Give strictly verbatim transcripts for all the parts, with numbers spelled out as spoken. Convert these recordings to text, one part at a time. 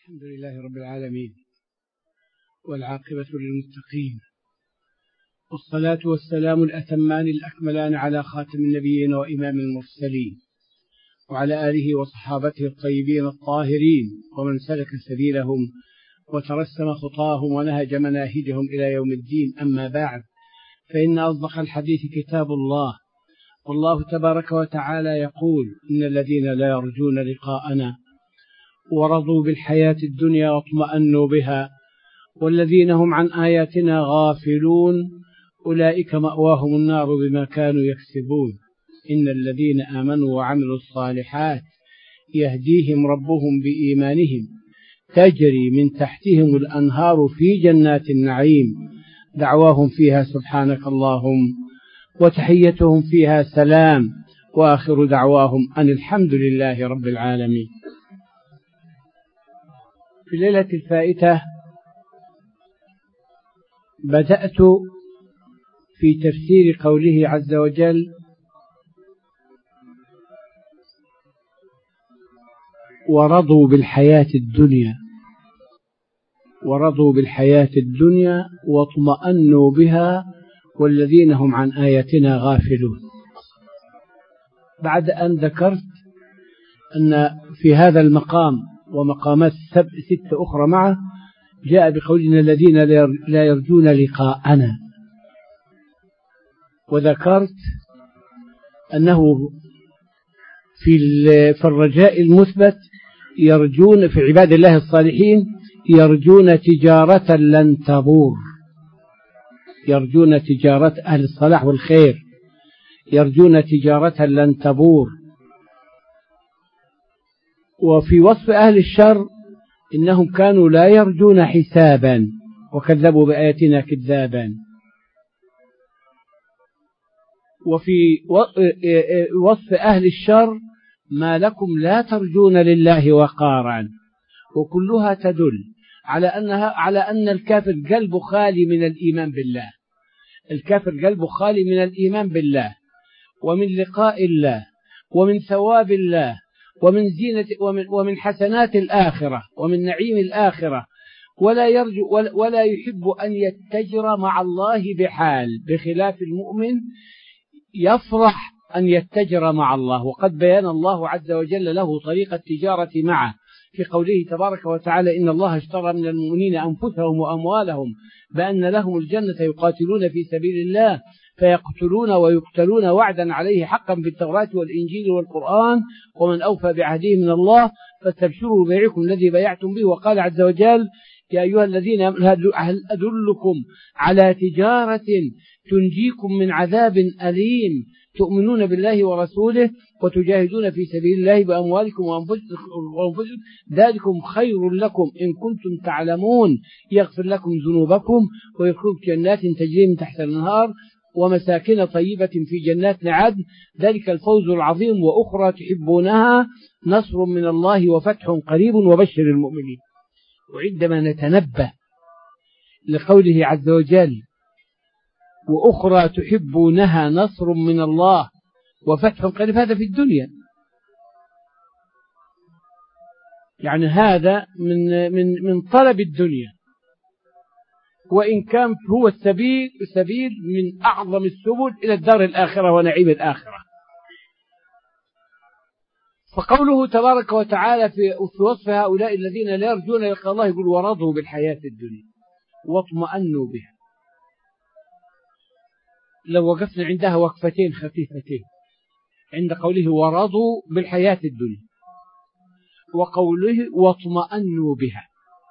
الحمد لله رب العالمين، والعاقبة للمتقين، والصلاة والسلام الأتمان الأكملان على خاتم النبيين وإمام المرسلين، وعلى آله وصحابته الطيبين الطاهرين، ومن سلك سبيلهم وترسم خطاهم ونهج مناهجهم إلى يوم الدين. أما بعد، فإن أصدق الحديث كتاب الله، والله تبارك وتعالى يقول: إن الذين لا يرجون لقاءنا ورضوا بالحياة الدنيا واطمأنوا بها والذين هم عن آياتنا غافلون أولئك مأواهم النار بما كانوا يكسبون. إن الذين آمنوا وعملوا الصالحات يهديهم ربهم بإيمانهم تجري من تحتهم الأنهار في جنات النعيم، دعواهم فيها سبحانك اللهم وتحيتهم فيها سلام، وآخر دعواهم أن الحمد لله رب العالمين. في الليلة الفائتة بدأت في تفسير قوله عز وجل: ورضوا بالحياة الدنيا ورضوا بالحياة الدنيا واطمأنوا بها والذين هم عن آياتنا غافلون. بعد أن ذكرت أن في هذا المقام ومقامات ست أخرى معه جاء بقولنا الذين لا يرجون لقاءنا، وذكرت أنه في الرجاء المثبت يرجون في عباد الله الصالحين يرجون تجارة لن تبور، يرجون تجارة أهل الصلاح والخير يرجون تجارة لن تبور. وفي وصف أهل الشر إنهم كانوا لا يرجون حسابا وكذبوا بآياتنا كذابا. وفي وصف أهل الشر ما لكم لا ترجون لله وقارا، وكلها تدل على أنها على أن الكافر قلبه خالي من الإيمان بالله، الكافر قلبه خالي من الإيمان بالله ومن لقاء الله ومن ثواب الله ومن زينة ومن, ومن حسنات الآخرة ومن نعيم الآخرة، ولا يرجو ولا يحب أن يتجر مع الله بحال، بخلاف المؤمن يفرح أن يتجر مع الله. وقد بيان الله عز وجل له طريق التجارة معه في قوله تبارك وتعالى: إن الله اشترى من المؤمنين أنفسهم وأموالهم بأن لهم الجنة يقاتلون في سبيل الله فيقتلون ويقتلون وعدا عليه حقا بالتوراة والإنجيل والقرآن ومن أوفى بعهده من الله فاستبشروا ببيعكم الذي بايعتم به. وقال عز وجل: يا أيها الذين هل أدلكم على تجارة تنجيكم من عذاب أليم تؤمنون بالله ورسوله وتجاهدون في سبيل الله بأموالكم وأنفسكم ذلكم خير لكم إن كنتم تعلمون يغفر لكم ذنوبكم ويدخلكم جنات تجري من تحت الأنهار ومساكن طيبة في جنات عدن ذلك الفوز العظيم وأخرى تحبونها نصر من الله وفتح قريب وبشر المؤمنين. وعندما نتنبه لقوله عز وجل: وأخرى تحبونها نصر من الله وفتح قريب، هذا في الدنيا، يعني هذا من من من طلب الدنيا، وإن كان هو السبيل سبيل من أعظم السبل إلى الدار الآخرة ونعيم الآخرة. فقوله تبارك وتعالى في وصف هؤلاء الذين لا يرجون لقاء الله يقول: ورضوا بالحياة الدنيا واطمأنوا بها. لو وقفنا عندها وقفتين خفيفتين عند قوله ورضوا بالحياة الدنيا وقوله واطمأنوا بها،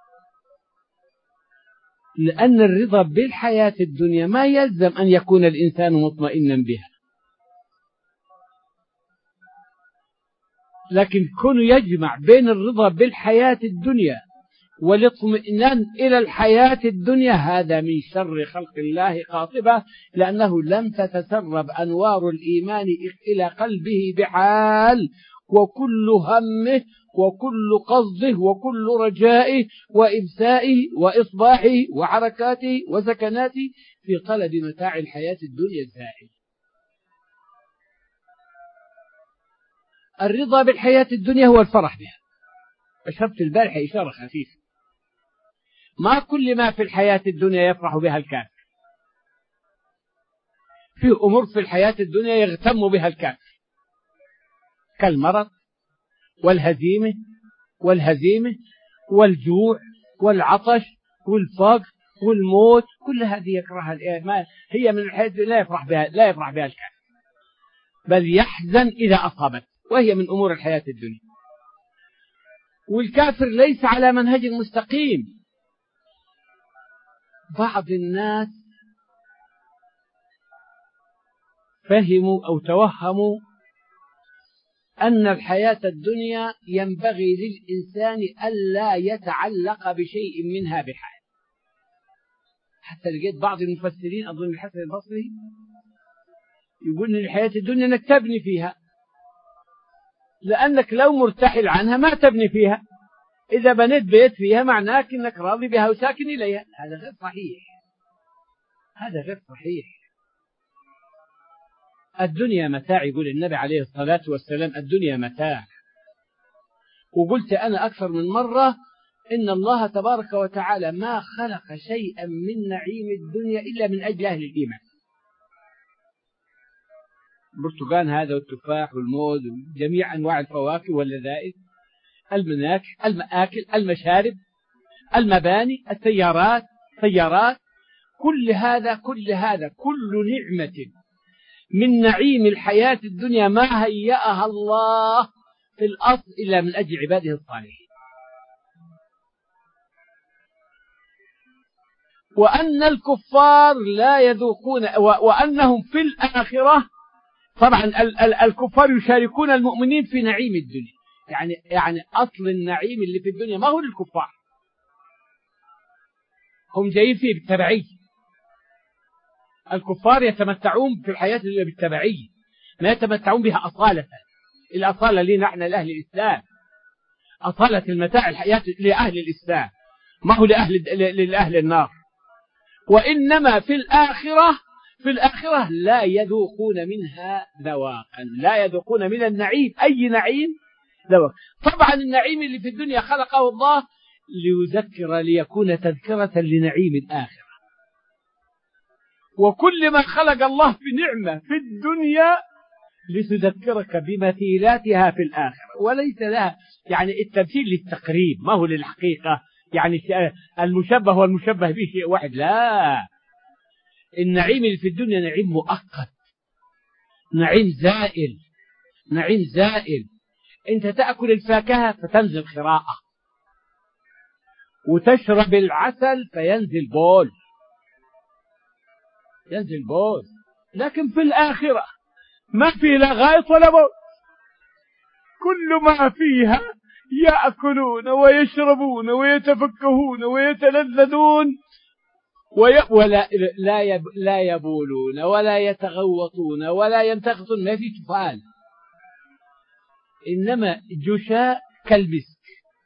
لأن الرضا بالحياة الدنيا ما يلزم أن يكون الإنسان مطمئنا بها، لكن كونه يجمع بين الرضا بالحياة الدنيا والاطمئنان إلى الحياة الدنيا هذا من شر خلق الله قاطبة، لأنه لم تتسرب أنوار الإيمان إلى قلبه بحال، وكل همه وكل قصده وكل رجائه وإبسائه وإصباحه وحركاته وسكناته في طلب متاع الحياة الدنيا الزائل. الرضا بالحياة الدنيا هو الفرح بها، أشرت البارحة إشارة خفيفة. ما كل ما في الحياة الدنيا يفرح بها الكافر، في أمور في الحياة الدنيا يغتم بها الكافر، كالمرض والهزيمة والهزيمة والجوع والعطش والفقر والموت، كل هذه يكرهها، ما هي من الحياة لا يفرح بها لا يفرح بها الكافر، بل يحزن إذا أصابت، وهي من أمور الحياة الدنيا. والكافر ليس على منهج مستقيم. بعض الناس فهموا أو توهموا أن الحياة الدنيا ينبغي للإنسان ألا يتعلق بشيء منها بحال. حتى لقيت بعض المفسرين أظن الحسن البصري يقول إن الحياة الدنيا أنك تبني فيها، لأنك لو مرتحل عنها ما تبني فيها. إذا بنيت بيت فيها معناك أنك راضي بها وساكن إليها. هذا غير صحيح، هذا غير صحيح. الدنيا متاع، يقول النبي عليه الصلاة والسلام الدنيا متاع. وقلت أنا أكثر من مرة إن الله تبارك وتعالى ما خلق شيئا من نعيم الدنيا إلا من أجل أهل الإيمان. البرتقال هذا والتفاح والموز وجميع أنواع الفواكه واللذائذ، المناكل، المآكل، المشارب، المباني، السيارات، سيارات، كل هذا كل هذا كل نعمة من نعيم الحياة الدنيا ما هيأها الله في الأصل إلا من أجل عباده الصالحين. وأن الكفار لا يذوقون، وأنهم في الآخرة طبعا الكفار يشاركون المؤمنين في نعيم الدنيا. يعني يعني أصل النعيم اللي في الدنيا ما هو للكفار، هم جايين فيه بالتبعية. الكفار يتمتعون في الحياة الدنيا بالتبعية، ما يتمتعون بها أصالة. الأصالة لنا نحن لأهل الإسلام، أصالة المتاع الحياة لأهل الإسلام، ما هو لأهل لأهل النار. وإنما في الآخرة في الآخرة لا يذوقون منها ذواقا، لا يذوقون من النعيم أي نعيم ذواق. طبعا النعيم اللي في الدنيا خلقه الله ليذكر، ليكون تذكرة لنعيم الآخرة. وكل ما خلق الله بنعمة في الدنيا لتذكرك بمثيلاتها في الآخرة، وليس لها يعني التمثيل للتقريب، ما هو للحقيقة، يعني المشبه والمشبه به شيء واحد. لا، النعيم اللي في الدنيا نعيم مؤقت، نعيم زائل، نعيم زائل. انت تأكل الفاكهة فتنزل خراءة، وتشرب العسل فينزل بول، ينزل بول. لكن في الآخرة ما في لا غائط ولا بول، كل ما فيها يأكلون ويشربون ويتفكهون ويتلذذون وي... ولا لا, يب... لا يبولون ولا يتغوطون ولا ينتخصون، ما في تفعال، إنما جشاء كالمسك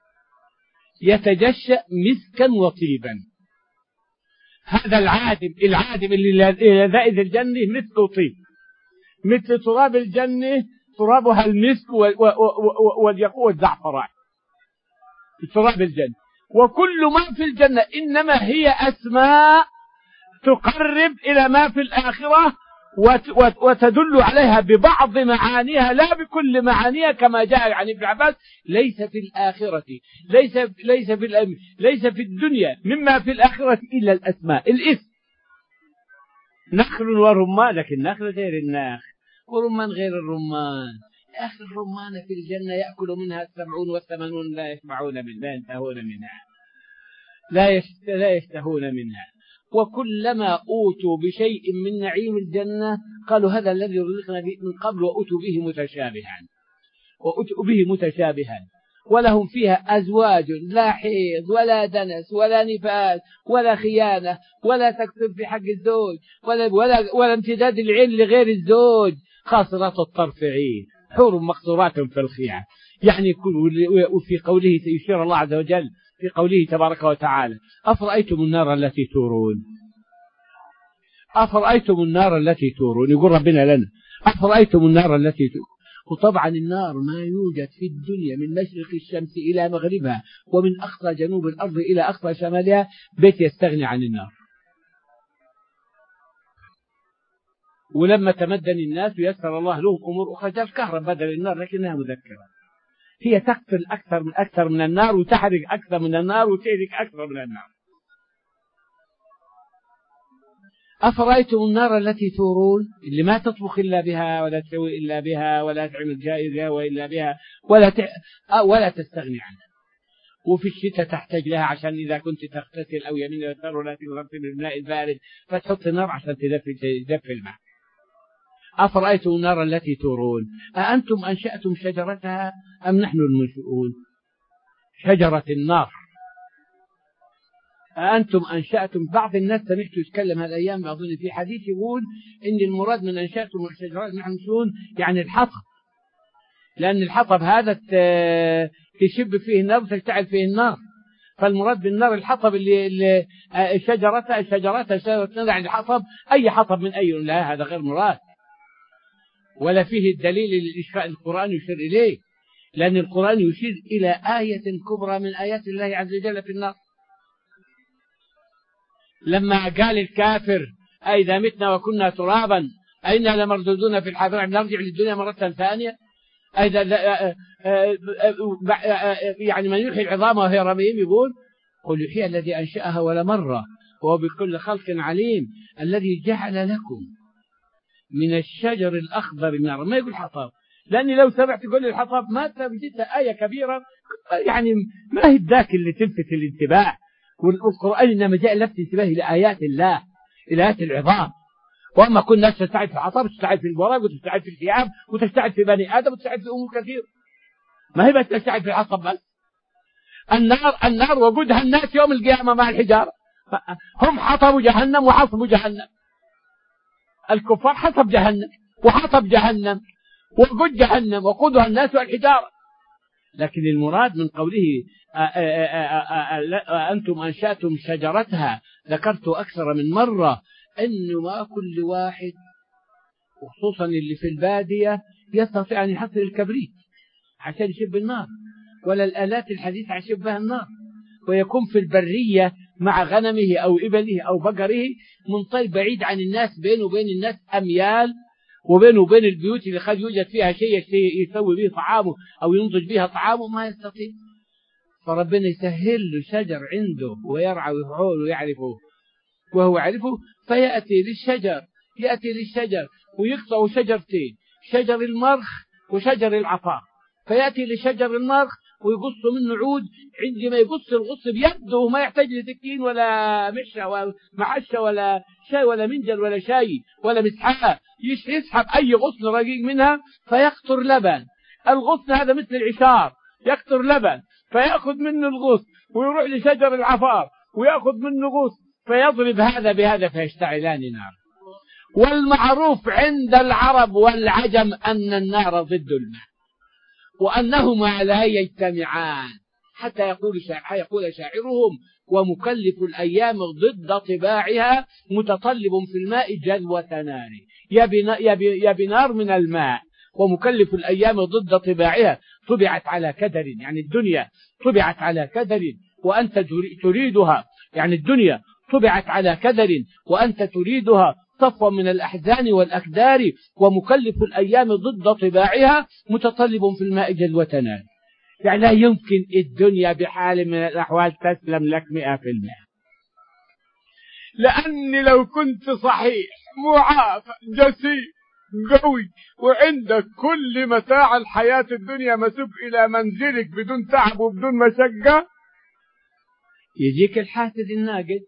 يتجشأ مسكا وطيبا. هذا العادم العادم اللي لذائذ الجنة مثل طيب، مثل تراب الجنة ترابها المسك والياقوت والزعفران في تراب الجنة. وكل ما في الجنة إنما هي أسماء تقرب إلى ما في الآخرة وتدل عليها ببعض معانيها لا بكل معانيها، كما جاء عن ابن عباس: ليس في الآخرة ليس ليس في ليس في الدنيا مما في الآخرة إلا الأسماء، الاسم. نخل ورمان، لكن نخل غير النخل ورمان غير الرمان. آخر الرمان في الجنة يأكل منها السبعون والثمانون لا يشبعون منها، لا ينتهون منها، لا لا يشتهون منها. وكلما أوتوا بشيء من نعيم الجنة قالوا هذا الذي رزقنا من قبل، وأوتوا به متشابها وأوتوا به متشابها ولهم فيها أزواج لا حيض ولا دنس ولا نفاس ولا خيانة ولا تكسب في حق الزوج ولا, ولا, ولا امتداد العين لغير الزوج، خاصرات الطرف عين، حور مقصورات في الخيام. يعني وفي قوله سيشير الله عز وجل في قوله تبارك وتعالى: أفرأيتم النار التي تورون، أفرأيتم النار التي تورون، يقول ربنا لنا: أفرأيتم النار التي تورون. وطبعا النار ما يوجد في الدنيا من مشرق الشمس إلى مغربها ومن أقصى جنوب الأرض إلى أقصى شمالها بيت يستغني عن النار. ولما تمدن الناس ويسر الله لهم أمور أخرى جاء الكهرباء بدل النار لكنها مذكرة. هي تقتل أكثر من أكثر من النار وتحرق أكثر من النار وتهلك أكثر من النار. أفرأيتم النار التي تورون اللي ما تطبخ إلا بها ولا تسوي إلا بها ولا تعمل جائزة إلا بها ولا ت... ولا تستغني عنها، وفي الشتاء تحتاج لها عشان إذا كنت تغتسل أو يمين يسار ولا تغتسل بالماء البارد فتحط النار عشان تدفي تدفي الماء. أفرأيتم النار التي تورون أأنتم أنشأتم شجرتها أم نحن المنشئون؟ شجرة النار أأنتم أنشأتم. بعض الناس سمعت يتكلم هالأيام أظن في حديث يقول إن المراد من أنشأتم الشجرات نحن المنشئون يعني الحطب، لأن الحطب هذا تشب فيه النار وتشتعل فيه النار، فالمراد بالنار الحطب اللي, اللي شجرتها شجرتها شجرة يعني الحطب أي حطب من أي، لا هذا غير مراد ولا فيه الدليل اللي القرآن يشير إليه، لأن القرآن يشير إلى آية كبرى من آيات الله عز وجل في النار. لما قال الكافر أئذا متنا وكنا ترابا أئنا لمردودون في الحافرة نرجع للدنيا مرة ثانية، أئذا يعني من يحيي العظام وهي رميم يقول قل يحيي الذي أنشأها ولا مرة وهو بكل خلق عليم الذي جعل لكم من الشجر الأخضر نارا. ما يقول حطب، لأني لو سمعت تقول لي الحطب ما تجدها آية كبيرة يعني ما هي ذاك اللي تلفت الانتباه، والقرآن إنما جاء لفت انتباه إلى آيات الله إلى آيات العظام. وأما كل الناس تستعد في الحطب تستعد في الورق وتستعد في الثياب وتستعد في بني آدم وتستعد في أمور كثير، ما هي بس تستعد في الحطب بس. النار النار وجودها الناس يوم القيامة مع الحجارة، هم حطبوا جهنم وحصبوا جهنم. الكفار حطب جهنم وحطب جهنم وقود جهنم وقودها الناس والحجارة. لكن المراد من قوله أنتم أنشأتم شجرتها ذكرت أكثر من مرة أنه ما كل واحد وخصوصا اللي في البادية يستطيع أن يحصل الكبريت عشان يشب النار ولا الآلات الحديثة عشان يشب بها النار، ويكون في البرية مع غنمه أو إبله أو بقره منطل بعيد عن الناس، بينه وبين الناس أميال، وبينه وبين البيوت اللي قد يوجد فيها شيء يسوي به طعامه أو ينضج بها طعامه ما يستطيع. فربنا يسهل له شجر عنده ويرعى ويفعول ويعرفه وهو يعرفه، فيأتي للشجر يأتي للشجر ويقطع شجرتين، شجر المرخ وشجر العفار، فيأتي لشجر المرخ ويقص منه عود، عندما يقص الغص بيده وما يحتاج لسكين ولا مشة ولا معشة ولا شاي ولا منجل ولا شاي ولا مسحة، يسحب أي غصن رقيق منها فيقطر لبن. الغصن هذا مثل العشار يقطر لبن، فيأخذ منه الغصن ويروح لشجر العفار ويأخذ منه غصن فيضرب هذا بهذا فيشتعلان نار. والمعروف عند العرب والعجم أن النار ضد الماء وأنهما لا يجتمعان، حتى يقول شاعر يقول شاعرهم ومكلف الأيام ضد طباعها متطلب في الماء جلوة نار. يا بنار من الماء ومكلف الأيام ضد طباعها، طبعت على كدر يعني الدنيا طبعت على كدر وأنت تريدها، يعني الدنيا طبعت على كدر وأنت تريدها صفوا من الأحزان والأكدار، ومكلف الأيام ضد طباعها متطلب في الماء جلوة نار. يعني لا يمكن الدنيا بحال من الأحوال تسلم لك مئة في المئة، لأني لو كنت صحيح معافى جسيم قوي وعندك كل متاع الحياة الدنيا مسوق إلى منزلك بدون تعب وبدون مشقة، يجيك الحاسد الناقد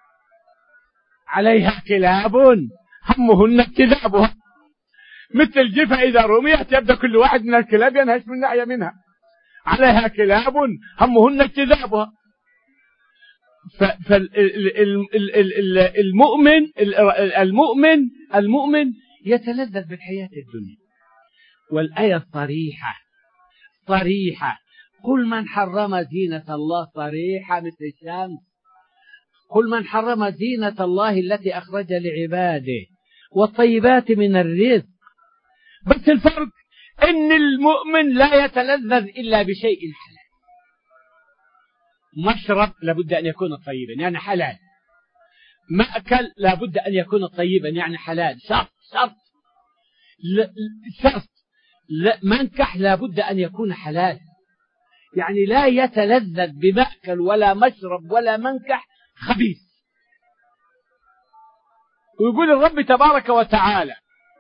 عليها كلاب همهن اكتذابها، مثل الجفة إذا رميت يبدأ كل واحد من الكلاب ينهش من ناحية منها، عليها كلاب همهن اكتذابها. فالمؤمن المؤمن المؤمن يتلذذ بالحياة الدنيا. والآية صريحة صريحة قل من حرم زينة الله، صريحة مثل الشمس، قل من حرم زينة الله التي أخرج لعباده والطيبات من الرزق. بس الفرق إن المؤمن لا يتلذذ إلا بشيء حلال. مشرب لابد أن يكون طيبا يعني حلال، مأكل لابد أن يكون طيبا يعني حلال، شرط شرط شرط منكح لابد أن يكون حلال، يعني لا يتلذذ بمأكل ولا مشرب ولا منكح خبيث. ويقول الرب تبارك وتعالى: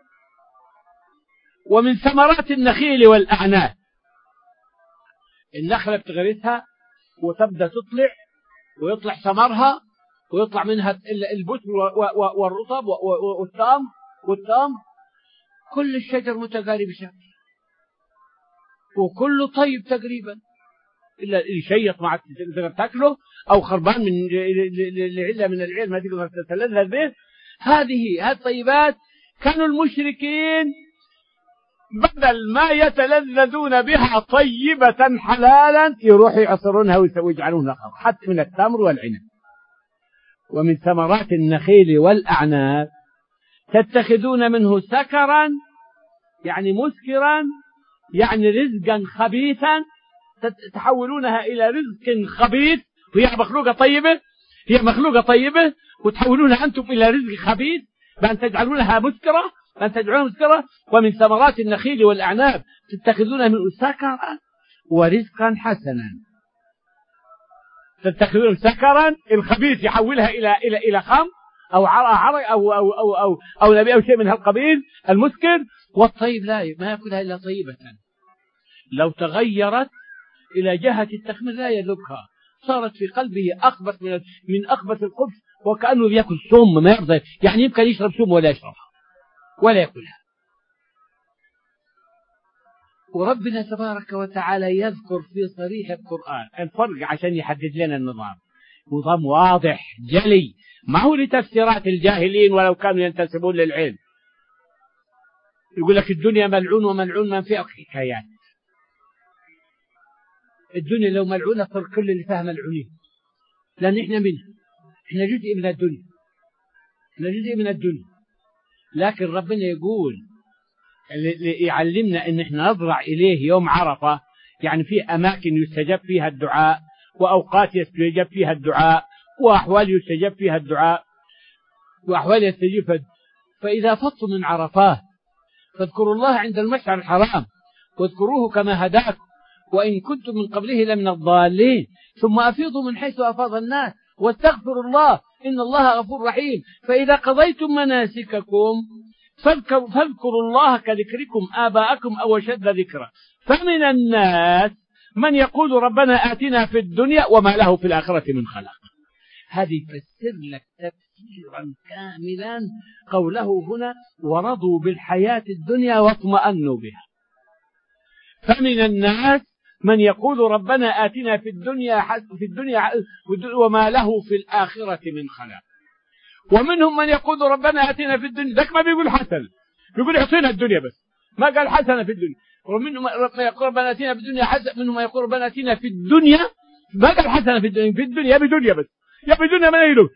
ومن ثمرات النخيل والأعناب. النخلة بتغرسها وتبدأ تطلع ويطلع ثمرها ويطلع منها البتر والرطب والتمر والتمر، كل الشجر متقارب شكل وكله طيب تقريبا، إلا يشيط مع تقدر تاكله أو خربان من لعلة من العلم ما تقدر تتلذذ به. هذه هذه الطيبات كانوا المشركين بدل ما يتلذذون بها طيبة حلالا يروحوا يعصرونها ويجعلونها خمر، حتى من التمر والعنب. ومن ثمرات النخيل والأعناب تتخذون منه سكرا يعني مسكرا يعني رزقا خبيثا، تحولونها إلى رزق خبيث، وهي مخلوقة طيبة هي مخلوقة طيبة وتحولونها أنتم إلى رزق خبيث بأن تجعلونها مسكرة بأن تجعلونها مسكرة. ومن ثمرات النخيل والأعناب تتخذون منه سكرا ورزقا حسنا. تتخذون سكرا الخبيث يحولها إلى إلى إلى خمر أو عرق عرق أو أو أو أو أو نبي أو شيء من هالقبيل المسكر، والطيب لا ما يأكلها إلا طيبة. لو تغيرت إلى جهة التخمير لا يذوقها، صارت في قلبه أخبث من من أخبث الخبث، وكأنه يأكل سم ما يرضى، يعني يمكن يشرب سم ولا يشربها ولا يأكلها. وربنا تبارك وتعالى يذكر في صريح القرآن الفرق عشان يحدد لنا النظام، نظام واضح جلي ما هو لتفسيرات الجاهلين ولو كانوا ينتسبون للعلم. يقول لك الدنيا ملعون وملعون من فيها حكايات. الدنيا لو ملعونة صار كل اللي فيها ملعونين، لأن إحنا منها، إحنا جزء من الدنيا، إحنا جزء من الدنيا. لكن ربنا يقول يعلمنا إن إحنا نضرع إليه يوم عرفة، يعني في أماكن يستجاب فيها الدعاء وأوقات يستجاب فيها الدعاء وأحوال يستجاب فيها الدعاء وأحوال يستجيب فيها. فإذا فضتم من عرفات فاذكروا الله عند المشعر الحرام واذكروه كما هداكم وإن كنتم من قبله لمن الضالين، ثم أفيضوا من حيث أفاض الناس واستغفروا الله إن الله غفور رحيم. فإذا قضيتم مناسككم فاذكروا, فاذكروا الله كذكركم آباءكم أو أشد ذكرا. فمن الناس من يقول ربنا آتنا في الدنيا وما له في الآخرة من خلاق. هذه يفسر لك تفسيرا كاملا قوله هنا ورضوا بالحياة الدنيا واطمأنوا بها. فمن الناس من يقول ربنا آتنا في الدنيا في الدنيا وما له في الآخرة من خلاق. ومنهم من يقول ربنا آتنا في الدنيا، ذاك ما بيقول حسن، بيقول اعطينا الدنيا بس، ما قال حسنة في الدنيا. ومنهم من يقول ربنا آتنا في الدنيا حسنة، منهم من يقول ربنا آتنا في الدنيا، ما قال حسنة في الدنيا، في الدنيا بدنيا بس، يا بدنيا ما يلو.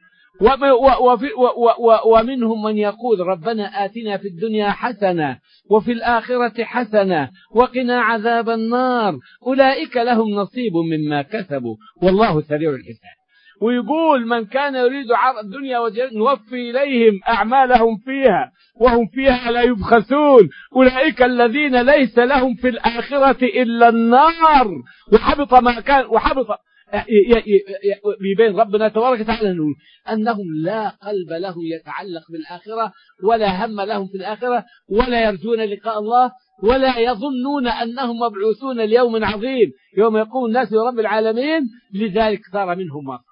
ومنهم من يقول ربنا آتنا في الدنيا حسنة وفي الآخرة حسنة وقنا عذاب النار أولئك لهم نصيب مما كسبوا والله سريع الحساب. ويقول من كان يريد عرض الدنيا نوفي إليهم أعمالهم فيها وهم فيها لا يبخسون أولئك الذين ليس لهم في الآخرة إلا النار وحبط ما كان وحبط. بيبين ربنا تبارك وتعالى أنهم لا قلب لهم يتعلق بالآخرة ولا هم لهم في الآخرة ولا يرجون لقاء الله ولا يظنون أنهم مبعوثون ليوم عظيم يوم يقوم الناس لرب العالمين. لذلك صار منهم مرض.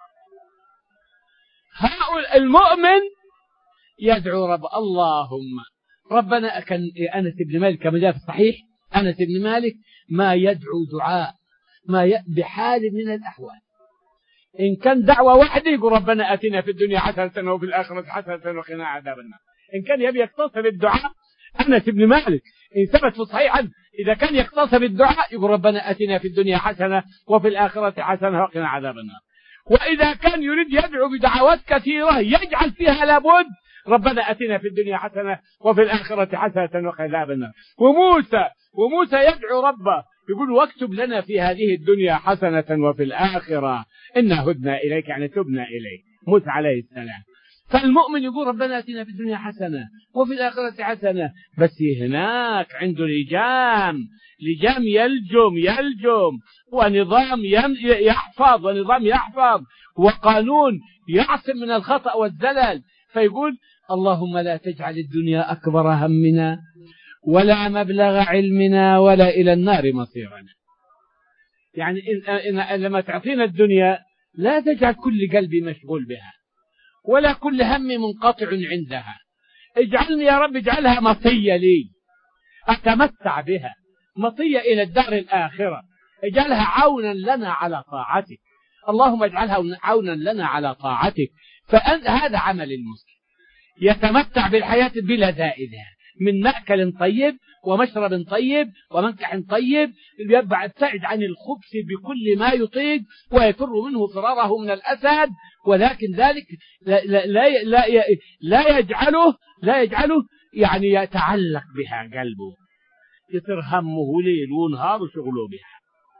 هؤلاء المؤمن يدعو رب اللهم ربنا. كان أنس بن مالك كما جاء في الصحيح، أنس بن مالك ما يدعو دعاء ما ي... بحال من الأحوال إن كان دعوة واحدة يقول ربنا آتنا في الدنيا حسنة وفي الآخرة حسنة وقنا عذاب النار. إن كان يبي يقتصر الدعاء أنس بن مالك إن ثبت في الصحيح عنه إذا كان يقتصر الدعاء يقول ربنا آتنا في الدنيا حسنة وفي الآخرة حسنة وقنا عذاب النار. وإذا كان يريد يدعو بدعوات كثيرة يجعل فيها لابد ربنا آتنا في الدنيا حسنة وفي الآخرة حسنة وقنا عذاب النار. وموسى وموسى يدعو ربه يقول واكتب لنا في هذه الدنيا حسنة وفي الآخرة إنا هدنا إليك، يعني تبنا إليك، موسى عليه السلام. فالمؤمن يقول ربنا اتنا في الدنيا حسنة وفي الآخرة حسنة، بس هناك عنده لجام، لجام يلجم يلجم ونظام يحفظ ونظام يحفظ وقانون يعصم من الخطأ والزلل. فيقول اللهم لا تجعل الدنيا أكبر همنا ولا مبلغ علمنا ولا إلى النار مصيرنا. يعني إن إن لما تعطينا الدنيا لا تجعل كل قلبي مشغول بها ولا كل هم منقطع عندها، اجعلني يا رب اجعلها مطية لي أتمتع بها، مطية إلى الدار الآخرة، اجعلها عونا لنا على طاعتك، اللهم اجعلها عونا لنا على طاعتك. فهذا عمل المسلم، يتمتع بالحياة بلذائذها من مأكل طيب ومشرب طيب ومنكح طيب، يبتعد عن الخبث بكل ما يطيق ويفر منه فراره من الأسد، ولكن ذلك لا, لا, لا, لا, لا يجعله لا يجعله يعني يتعلق بها قلبه، يصير همه ليل ونهار وشغله بها،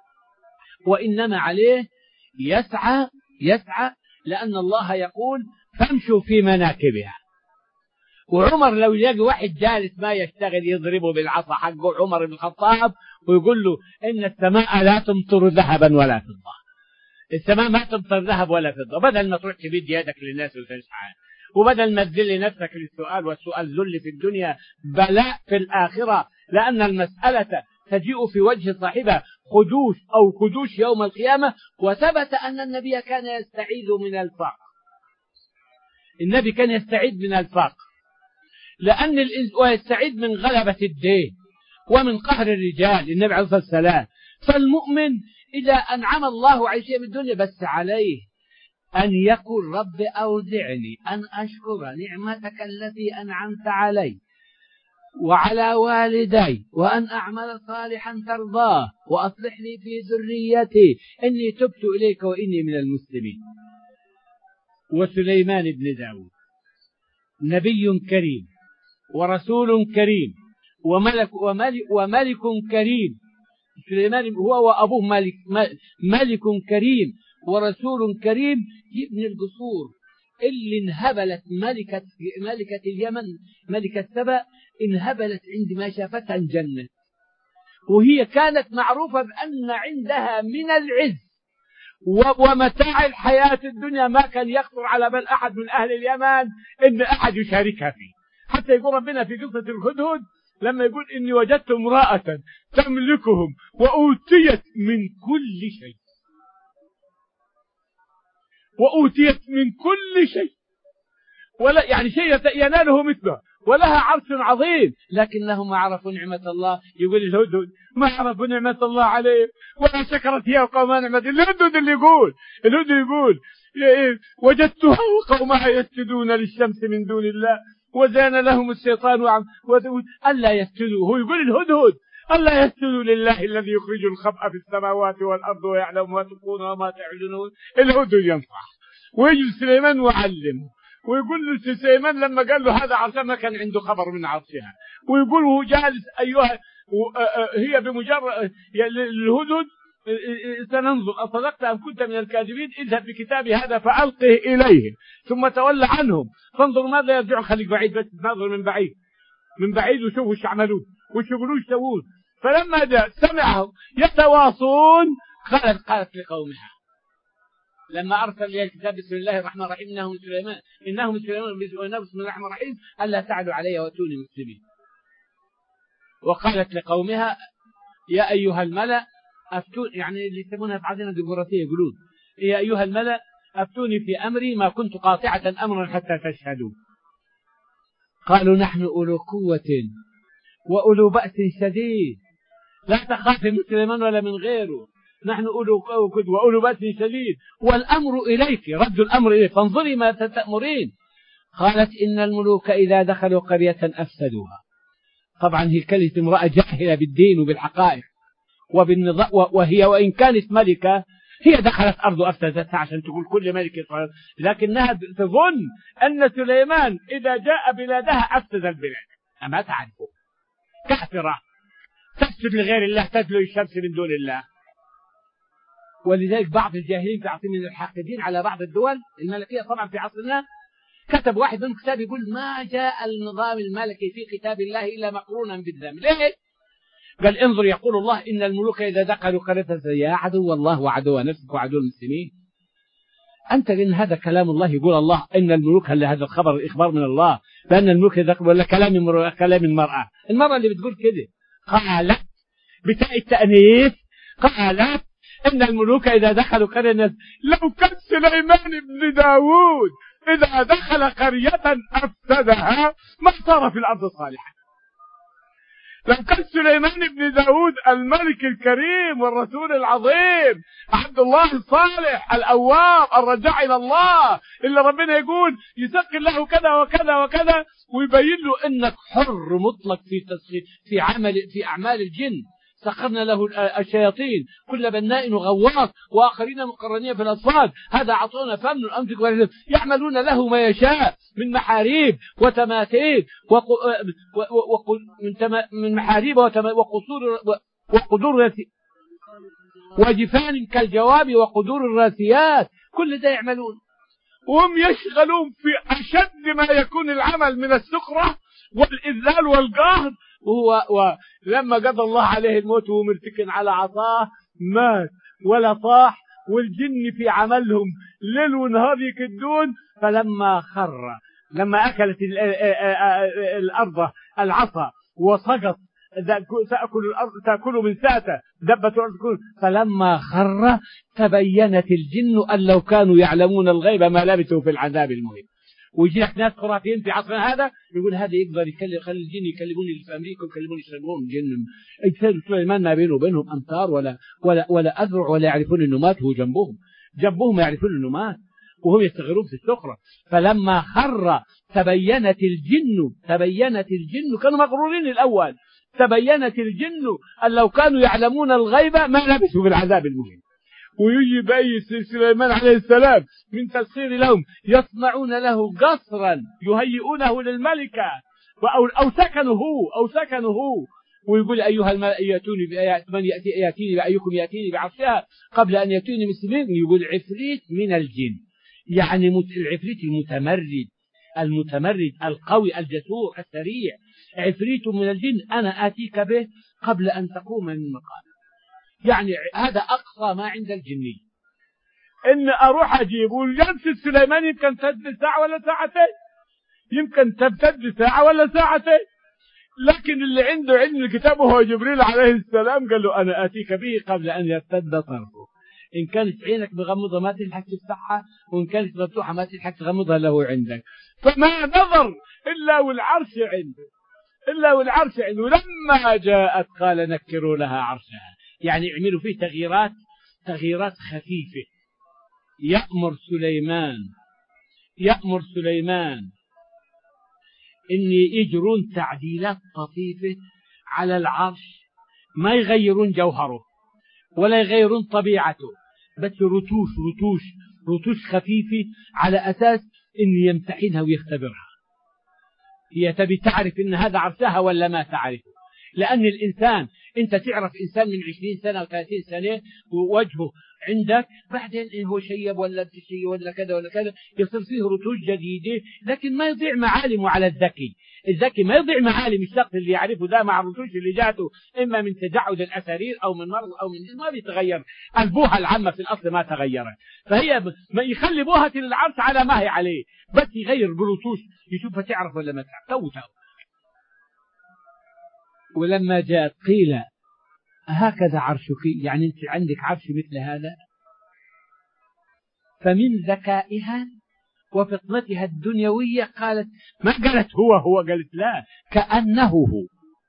وإنما عليه يسعى يسعى لأن الله يقول فامشوا في مناكبها. وعمر لو يلاقي واحد جالس ما يشتغل يضربه بالعصا حقه عمر بن الخطاب ويقول له إن السماء لا تمطر ذهبا ولا فضة، السماء ما تمطر ذهب ولا فضة، بدل ما تروح تبيد يدك للناس وتسعى، وبدل ما تذل نفسك للسؤال، والسؤال ذل في الدنيا بلاء في الآخرة، لأن المسألة تجيء في وجه صاحبها خدوش أو خدوش يوم القيامة. وثبت أن النبي كان يستعيذ من الفقر، النبي كان يستعيذ من الفقر لأن الإنس ويستعيذ من غلبة الدين ومن قهر الرجال النبي عليه الصلاة والسلام. فالمؤمن إذا أنعم الله عليه شيء من الدنيا بس عليه أن يقول رب أوزعني أن أشكر نعمتك التي أنعمت علي وعلى والدي وأن أعمل صالحا ترضاه وأصلح لي في ذريتي إني تبت إليك وإني من المسلمين. وسليمان بن داود نبي كريم ورسول كريم وملك, وملك, وملك كريم. سليمان هو وأبوه ملك, ملك كريم ورسول كريم، يبني القصور اللي انهبلت ملكة, ملكة اليمن ملكة سبأ، انهبلت عندما شافتها الجنة، وهي كانت معروفة بأن عندها من العز ومتاع الحياة الدنيا ما كان يخطر على بال أحد من أهل اليمن إن أحد يشاركها فيه. حتى يقول ربنا في قصة الهدهد لما يقول إني وجدت امرأة تملكهم وأوتيت من كل شيء، وأوتيت من كل شيء، ولا يعني شيء يناله مثله، ولها عرش عظيم، لكنهم ما عرفوا نعمة الله. يقول الهدهد ما عرفوا نعمة الله عليه ولا شكرت هي وقومها نعمة. الهدهد اللي يقول الهدهد يقول وجدتها وقومها يسجدون للشمس من دون الله وزان لهم الشيطان وعم ألا يسجدوا. هو يقول الهدهد ألا يسجدوا لله الذي يخرج الخبأ في السماوات والأرض ويعلم ما تخفون وما تعلنون. الهدهد ينصح ويجي سليمان وعلم ويقول له سليمان لما قال له هذا عرشها ما كان عنده خبر من عرشها، ويقول هو جالس أيها هي بمجرد الهدهد سننظر أصدقت أم كنت من الكاذبين اذهب بكتابي هذا فألقه إليهم ثم تولى عنهم فانظر ماذا يرجعون. خليك بعيد بس تنظر من بعيد من بعيد وشوفوا وش عملون وش يقولون وش يسوون. فلما جاء سمعهم يتواصون قالت قالت لقومها لما أرسل إلى الكتاب بسم الله الرحمن الرحيم إنه من سليمان إنه من سليمان بسم الله الرحمن الرحيم ألا تعلوا علي وأتوني مسلمين. وقالت لقومها يا أيها الملأ أفتون، يعني اللي يسمونها في عادنا ديمقراطية، يقولون يا أيها الملأ أفتوني في أمري ما كنت قاطعة أمرا حتى تشهدوا. قالوا نحن أولو قوة وأولو بأس شديد لا تخاف من سليمان ولا من غيره، نحن أولو قوة وأولو بأس شديد والأمر إليك، رد الأمر إليك فانظري ما تأمرين. قالت إن الملوك إذا دخلوا قرية أفسدوها. طبعا هي كانت امرأة جاهلة بالدين وبالحقائق وبالنظام، وهي وإن كانت ملكة هي دخلت أرض أفسدتها عشان تقول كل ملك يطلع، لكنها تظن أن سليمان إذا جاء بلادها أفسد البلاد، أما تعرفه كافرة. تسجد لغير الله، تدلو الشمس من دون الله. ولذلك بعض الجاهلين في عصر من الحاقدين على بعض الدول الملكية طبعا في عصرنا، كتب واحد من كتاب يقول ما جاء النظام الملكي في كتاب الله إلا مقرونا بالذنب. ليه؟ قال انظر يقول الله إن الملوك إذا دخلوا قرية يا عدو الله وعدو نفسك وعدو المسلمين. أنت إن هذا كلام الله، يقول الله إن الملوك، هل هذا الخبر الإخبار من الله بأن الملوك إذا دخلوا، ولا كلام كلام المرأة؟ المرأة اللي بتقول كده قالت بتاء التأنيث، قالت إن الملوك إذا دخلوا قرية. لو كان سليمان بن داود إذا دخل قرية أفسدها ما صار في الأرض صالحا. لو كان سليمان بن داود الملك الكريم والرسول العظيم عبد الله الصالح الأواب الرجاع إلى الله، اللي ربنا يقول يسقي له كذا وكذا وكذا، ويبين له إنك حر مطلق في تسخير في عمل في أعمال الجن. سخرنا له الشياطين كل بناء وغواص وآخرين مقرنين في الأصفاد، هذا عطونا فمن أنفق يعملون له ما يشاء من محاريب وتماثيل من محاريب وقصور وقدور وجفان كالجواب وقدور الراسيات، كل ده يعملون. وهم يشغلون في أشد ما يكون العمل من السخرة والإذلال والقهر. وهو ولما قضى الله عليه الموت وهو مرتكن على عصاه مات ولا طاح، والجن في عملهم ليل ونهار يكدون. فلما خر، لما أكلت الأرض العصا وسقط تأكل الأرض تأكل من ساته دبة الأرض، فلما خر تبينت الجن أن لو كانوا يعلمون الغيب ما لبثوا في العذاب المهين. ويجي لك ناس خرافيين في عصرنا هذا يقول هذا يقدر يكلم، خلي الجن يكلموني اللي في امريكا ويكلموني يشربون الجن. اجساد سليمان ما بينه وبينهم امتار ولا ولا ولا اذرع، ولا يعرفون انه مات. هو جنبهم جنبهم يعرفون انه مات وهم يستغربون في السخره. فلما خر تبينت الجن تبينت الجن كانوا مغرورين الاول، تبينت الجن ان لو كانوا يعلمون الغيب ما لبثوا في العذاب المهين. ويجي بأي سليمان عليه السلام من تسخير لهم يصنعون له قصرا يهيئونه للملكة، أو, أو سكنه هو أو سكنه هو ويقول أيها الملأ يأتوني بآيات من يأتي يأتيني بأيكم يأتيني بعرشها قبل أن يأتوني مسلمين. يقول عفريت من الجن، يعني العفريت المتمرد المتمرد القوي الجسور السريع، عفريت من الجن أنا آتيك به قبل أن تقوم من مقامك. يعني هذا أقصى ما عند الجني، إن أروح أجيبه. جلسة سليمان يمكن تمتد ساعة ولا ساعتين، يمكن تمتد ساعة ولا ساعتين، لكن اللي عنده علم الكتاب هو جبريل عليه السلام قال له أنا آتيك به قبل أن يرتد طرفه. إن كانت عينك مغمضة ما تلحق تفتحها، وإن كانت مفتوحة ما تلحق تغمضها له عندك. فما نظر إلا والعرش عنده، إلا والعرش عنده. لما جاءت قال نكروا لها عرشها، يعني يعملوا فيه تغييرات تغييرات خفيفة. يأمر سليمان يأمر سليمان إن يجرون تعديلات طفيفة على العرش، ما يغيرون جوهره ولا يغيرون طبيعته، بس رتوش رتوش رتوش خفيفة على أساس إن يمتحنها ويختبرها. هي تبي تعرف إن هذا عرشها ولا ما تعرفه. لأن الإنسان أنت تعرف إنسان من عشرين سنة وثلاثين سنة ووجهه عندك، بعدين إن هو شيب ولا بتشي ولا كذا ولا كذا يصير فيه رتوش جديدة، لكن ما يضيع معالمه على الذكي. الذكي ما يضيع معالم الشخص اللي يعرفه ده مع الرتوش اللي جاته إما من تجعد الأسارير أو من مرض أو من ما بيتغير. البوهة العامة في الأصل ما تغيرت، فهي ما يخلي بوهة العرش على ما هي عليه، بس يغير برتوش يشوفها تعرف ولا ما تعرف. تو تو ولما جاءت قيل هكذا عرشك، يعني أنت عندك عرش مثل هذا. فمن ذكائها وفطنتها الدنيوية قالت، ما قالت هو هو قالت لا كأنه هو.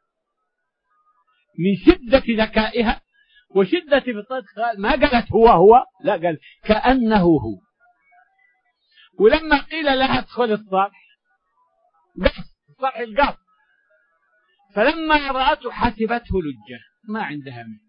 من شدة ذكائها وشدة فطنتها ما قالت هو هو، لا قال كأنه هو. ولما قيل لها ادخل الصرح، قص صرح القص، فلما رأته حسبته لجة ما عندها منه.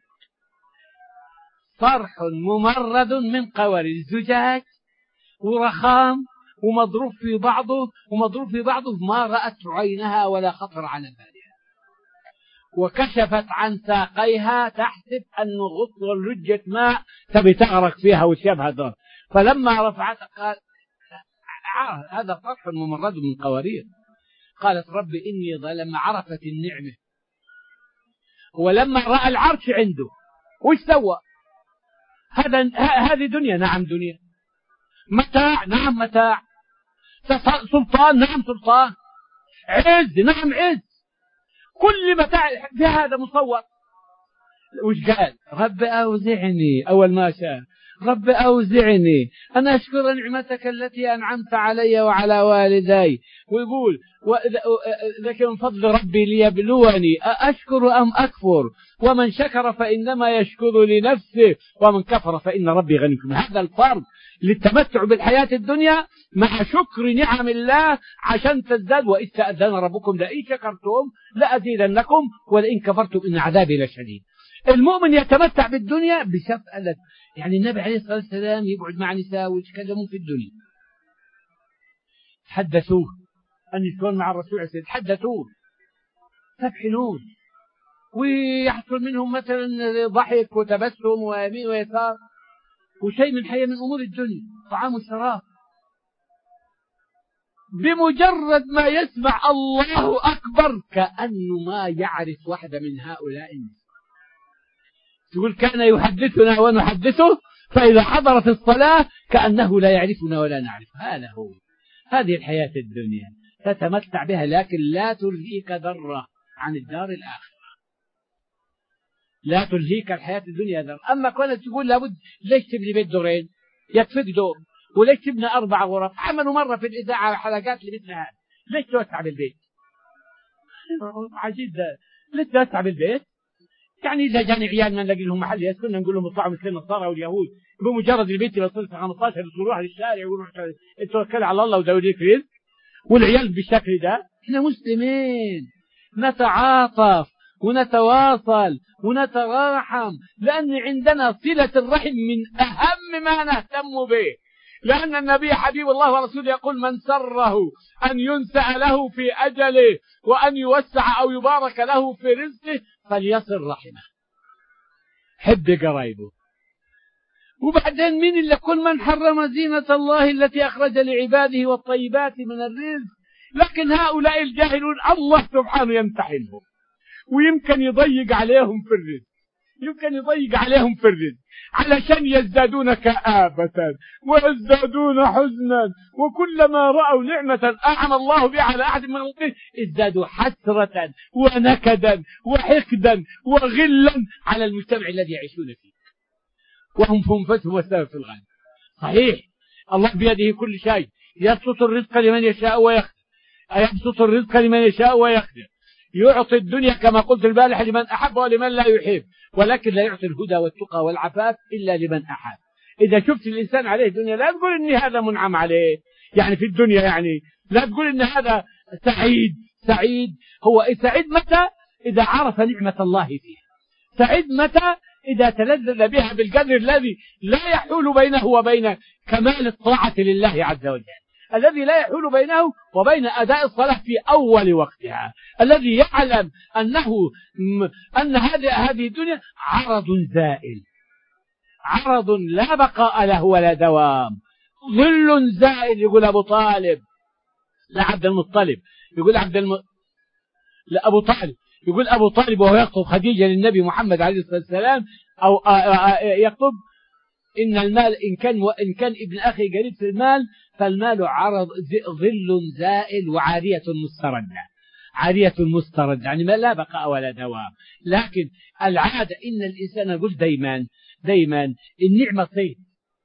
صرح ممرد من قوار الزجاج ورخام ومضروب في بعضه ومضروب في بعضه ما رأت عينها ولا خطر على بالها. وكشفت عن ساقيها تحسب أنه غصر لجة ماء تبي تغرق فيها وشبها دار، فلما رفعتها قال هذا طرح ممرد من قوارير. قالت رب إني ظلم، عرفت النعمة، ولما رأى العرش عنده وش سوى؟ هذا هذه دنيا، نعم دنيا، متاع، نعم متاع، سلطان، نعم سلطان، عز، نعم عز، كل متاع في هذا مصور. وش قال؟ رب أوزعني، أول ما شاء رب أوزعني أن أشكر نعمتك التي أنعمت علي وعلى والدي، ويقول ذاك من فضل ربي ليبلوني أشكر أم أكفر، ومن شكر فإنما يشكر لنفسه ومن كفر فإن ربي غني. هذا الفرق للتمتع بالحياة الدنيا مع شكر نعم الله عشان تزداد. وإذ تأذن ربكم لئن شكرتم لأزيدنكم ولئن كفرتم إن عذابي لشديد. المؤمن يتمتع بالدنيا بشفقة، يعني النبي عليه الصلاة والسلام يقعد مع نساء ويتكلمون في الدنيا، تحدثوه أن يكون مع الرسول عليه الصلاة والسلام، تحدثوه تفحنون، ويحصل منهم مثلا ضحك وتبسم ويمين ويسار وشيء من حياة من أمور الدنيا، طعام وشراب. بمجرد ما يسمع الله أكبر كأنه ما يعرف واحدة من هؤلاء الناس. تقول كان يحدثنا ونحدثه، فإذا حضرت الصلاة كأنه لا يعرفنا ولا نعرف. هذا هو، هذه الحياة الدنيا تتمتع بها، لكن لا تلهيك ذرة عن الدار الآخرة، لا تلهيك الحياة الدنيا ذرة. أما كنت تقول لابد ليش تبني بيت دورين، يكفيك دور، وليش تبني أربع غرف؟ عملوا مرة في الإذاعة حلقات لمثل هذا، ليش توسع بالبيت؟ عجيب ده، ليش توسع بالبيت؟ يعني إذا جاني عيال ما نلاقي لهم محل يسكنون نقول لهم اطلعوا مثل النصارى واليهود، بمجرد البيت يوصل خمسة عشر يروح للشارع يقولوا توكل على الله ودوريك رزق، والعيال بالشكل ده. احنا مسلمين نتعاطف ونتواصل ونتراحم، لأن عندنا صلة الرحم من أهم ما نهتم به، لأن النبي حبيب الله ورسوله يقول من سره أن ينسأ له في أجله وأن يوسع أو يبارك له في رزقه فليصل رحمه، حب قرايبه. وبعدين مين اللي كل من حرم زينة الله التي أخرج لعباده والطيبات من الرزق؟ لكن هؤلاء الجاهلون الله سبحانه يمتحنهم، ويمكن يضيق عليهم في الرزق، يمكن يضيق عليهم في الرزق علشان يزدادون كآبة ويزدادون حزنا، وكلما رأوا نعمة أنعم الله بها على أحد من خلقه ازدادوا حسرة ونكدا وحقدا وغلا على المجتمع الذي يعيشون فيه، وهم في أنفسهم والسبب في الغالب. صحيح الله بيده كل شيء، يبسط الرزق لمن يشاء ويقدر، يبسط الرزق لمن يشاء ويقدر، يعطي الدنيا كما قلت البارح لمن أحب ولمن لا يحب، ولكن لا يعطي الهدى والتقى والعفاف إلا لمن أحب. إذا شفت الإنسان عليه الدنيا لا تقول إن هذا منعم عليه، يعني في الدنيا يعني لا تقول إن هذا سعيد. سعيد هو سعيد متى؟ إذا عرف نعمة الله فيها. سعيد متى؟ إذا تلذذ بها بالقدر الذي لا يحول بينه وبين كمال الطاعة لله عز وجل، الذي لا يحول بينه وبين أداء الصلاة في أول وقتها، الذي يعلم أنه أن هذه هذه الدنيا عرض زائل، عرض لا بقاء له ولا دوام، ظل زائل. يقول أبو طالب لا عبد المطلب، يقول عبد الم... لا أبو طالب يقول أبو طالب وهو يخطب خديجة للنبي محمد عليه الصلاة والسلام، أو يخطب إن المال إن كان وإن كان ابن أخي قريب في المال فالمال عرض ظل زائل وعارية مستردة، عارية مستردة يعني ما لا بقاء ولا دوام. لكن العادة إن الإنسان يقول دايما دايما النعمة صيد،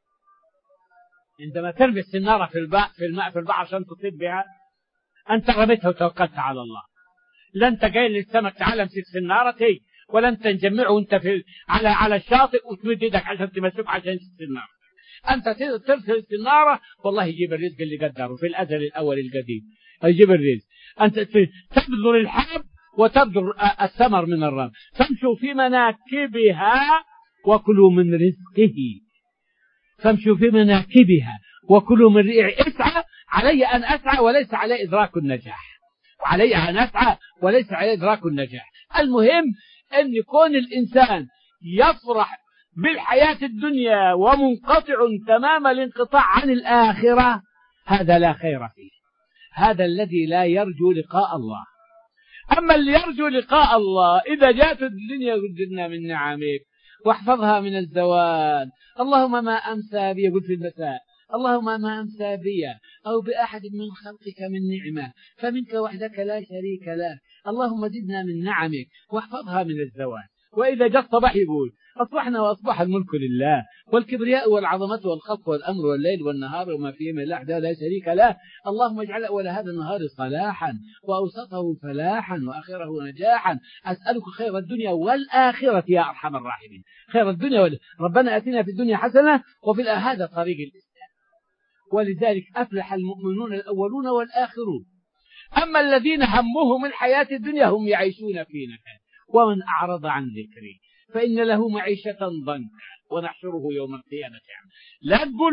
عندما ترمي السنارة في الماء في الماء في البحر عشان تصيد بها، أنت رميتها وتوكلت على الله، لا أنت جاي للسمك تعال امسك سنارتي، ولا أنت تجمعه وأنت في على على الشاطئ وتمد يدك عشان تمسك عشان السنارة. أنت ترسل السنارة والله يجيب الرزق اللي قدره في الأزل الأول القديم، يجيب الرزق. أنت تبذر الحب وتبذر الثمر من الرمل، فامشوا في مناكبها وكلوا من رزقه، فامشوا في مناكبها وكلوا من رزقه. اسعى، علي أن أسعى وليس علي إدراك النجاح، وعليها نسعى وليس عليه إدراك النجاح. المهم أن يكون الإنسان يفرح بالحياة الدنيا ومنقطع تمام الانقطاع عن الآخرة، هذا لا خير فيه، هذا الذي لا يرجو لقاء الله. أما اللي يرجو لقاء الله إذا جاءت الدنيا قدرنا من نعمك واحفظها من الزوال، اللهم ما أمسى بي، يقول في المساء اللهم ما أمسى بي أو بأحد من خلقك من نعمة فمنك وحدك لا شريك لك، اللهم زدنا من نعمك واحفظها من الزوال. وإذا جاء الصباح يقول أصبحنا وأصبح الملك لله والكبرياء والعظمة والخلق والأمر والليل والنهار وما فيه من الله لا شريك له، اللهم اجعل أول هذا النهار صلاحا وأوسطه فلاحا وآخره نجاحا، أسألك خير الدنيا والآخرة يا أرحم الراحمين، خير الدنيا والآخرة. ربنا أتنا في الدنيا حسنة وفي الآخرة، هذا طريق الإسلام. ولذلك أفلح المؤمنون الأولون والآخرون. أما الذين همهم الحياة الدنيا هم يعيشون في نكد، ومن أعرض عن ذكري فإن له معيشة ضنكا ونحشره يوم القيامة يعني. لا تقول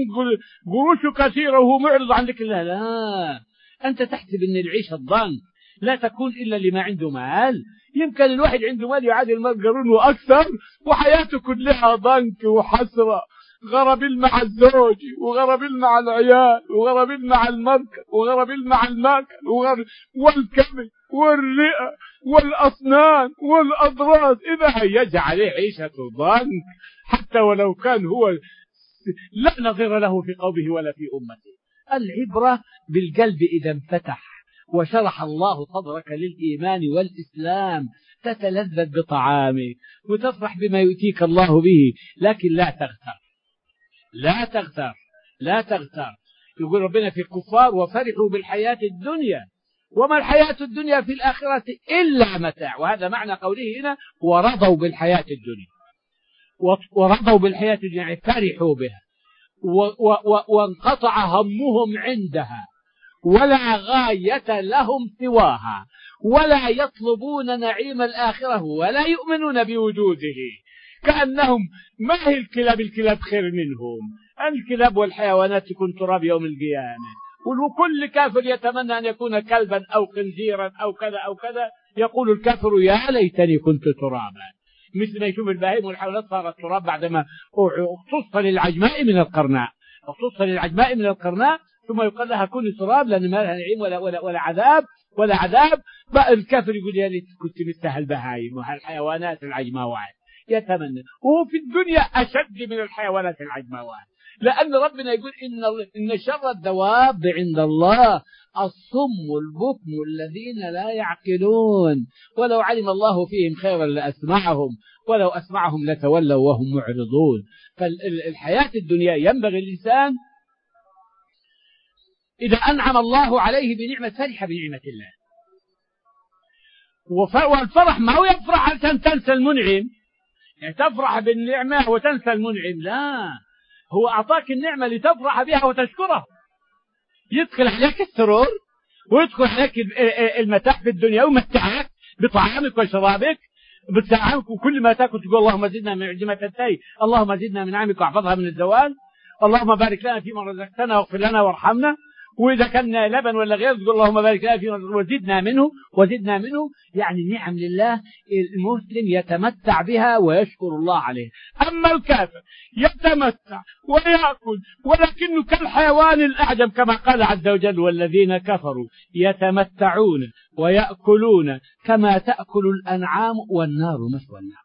قروش كثيرة وهو معرض عن ذكر الله، لا، أنت تحسب أن العيشة الضنك لا تكون إلا لما عنده مال. يمكن الواحد عنده مال يعادل المال قرون وأكثر وحياته كلها ضنك وحسرة، غربيل مع الزوج وغربيل مع العيال وغربيل مع المركب وغربيل مع الماكل والكبد والرئة والأسنان والأضراس، إذا هيجع عليه عيشة ضنك حتى ولو كان هو لا نظير له في قومه ولا في أمته. العبرة بالقلب إذا انفتح وشرح الله صدرك للإيمان والإسلام تتلذذ بطعامك وتفرح بما يؤتيك الله به، لكن لا تغتر، لا تغتر، لا تغتر. يقول ربنا في الكفار وفرحوا بالحياة الدنيا وما الحياة الدنيا في الآخرة إلا متاع، وهذا معنى قوله هنا ورضوا بالحياة الدنيا، ورضوا بالحياة الدنيا يعني فرحوا بها وانقطع همهم عندها ولا غاية لهم سواها ولا يطلبون نعيم الآخرة ولا يؤمنون بوجوده، كأنهم ما هي الكلاب، الكلاب خير منهم، الكلاب والحيوانات يكون تراب يوم القيامة، وكل كافر يتمنى أن يكون كلبا أو خنزيرا أو كذا أو كذا، يقول الكافر يا ليتني كنت ترابا، مثل ما يشوف البهائم والحيوانات صارت تراب بعدما اختص للعجماء من القرناء، اختص للعجماء من القرناء ثم يقال لها كوني تراب لأن ما لها نعيم ولا, ولا, ولا عذاب ولا عذاب. بقى الكافر يقول يا ليت كنت مثل البهائم والحيوانات العجماوات، يتمنى. وفي الدنيا أشد من الحيوانات العجماوات، لأن ربنا يقول إن, إن شر الدواب عند الله الصم البكم الذين لا يعقلون، ولو علم الله فيهم خيرا لأسمعهم ولو أسمعهم لتولوا وهم معرضون. فالحياة الدنيا ينبغي الإنسان إذا أنعم الله عليه بنعمة فرح بنعمة الله، والفرح ما هو يفرح عشان تنسى المنعم، يعني تفرح بالنعمة وتنسى المنعم، لا، هو أعطاك النعمة لتفرح بها وتشكره، يدخل عليك السرور ويدخل عليك المتاع في الدنيا ومتعك بطعامك وشرابك بتاعك، وكل ما تاكل تقول اللهم زدنا من عجمة التي، اللهم زدنا من نعمك واحفظها من الزوال، اللهم بارك لنا فيما رزقتنا واغفر لنا وارحمنا، وإذا كان لبن ولا غير تقول اللهم بارك لنا فيه وزدنا منه وزدنا منه. يعني نعم لله المسلم يتمتع بها ويشكر الله عليه. أما الكافر يتمتع ويأكل ولكنه كالحيوان الأعجم كما قال عز وجل والذين كفروا يتمتعون ويأكلون كما تأكل الأنعام والنار مثوى النار.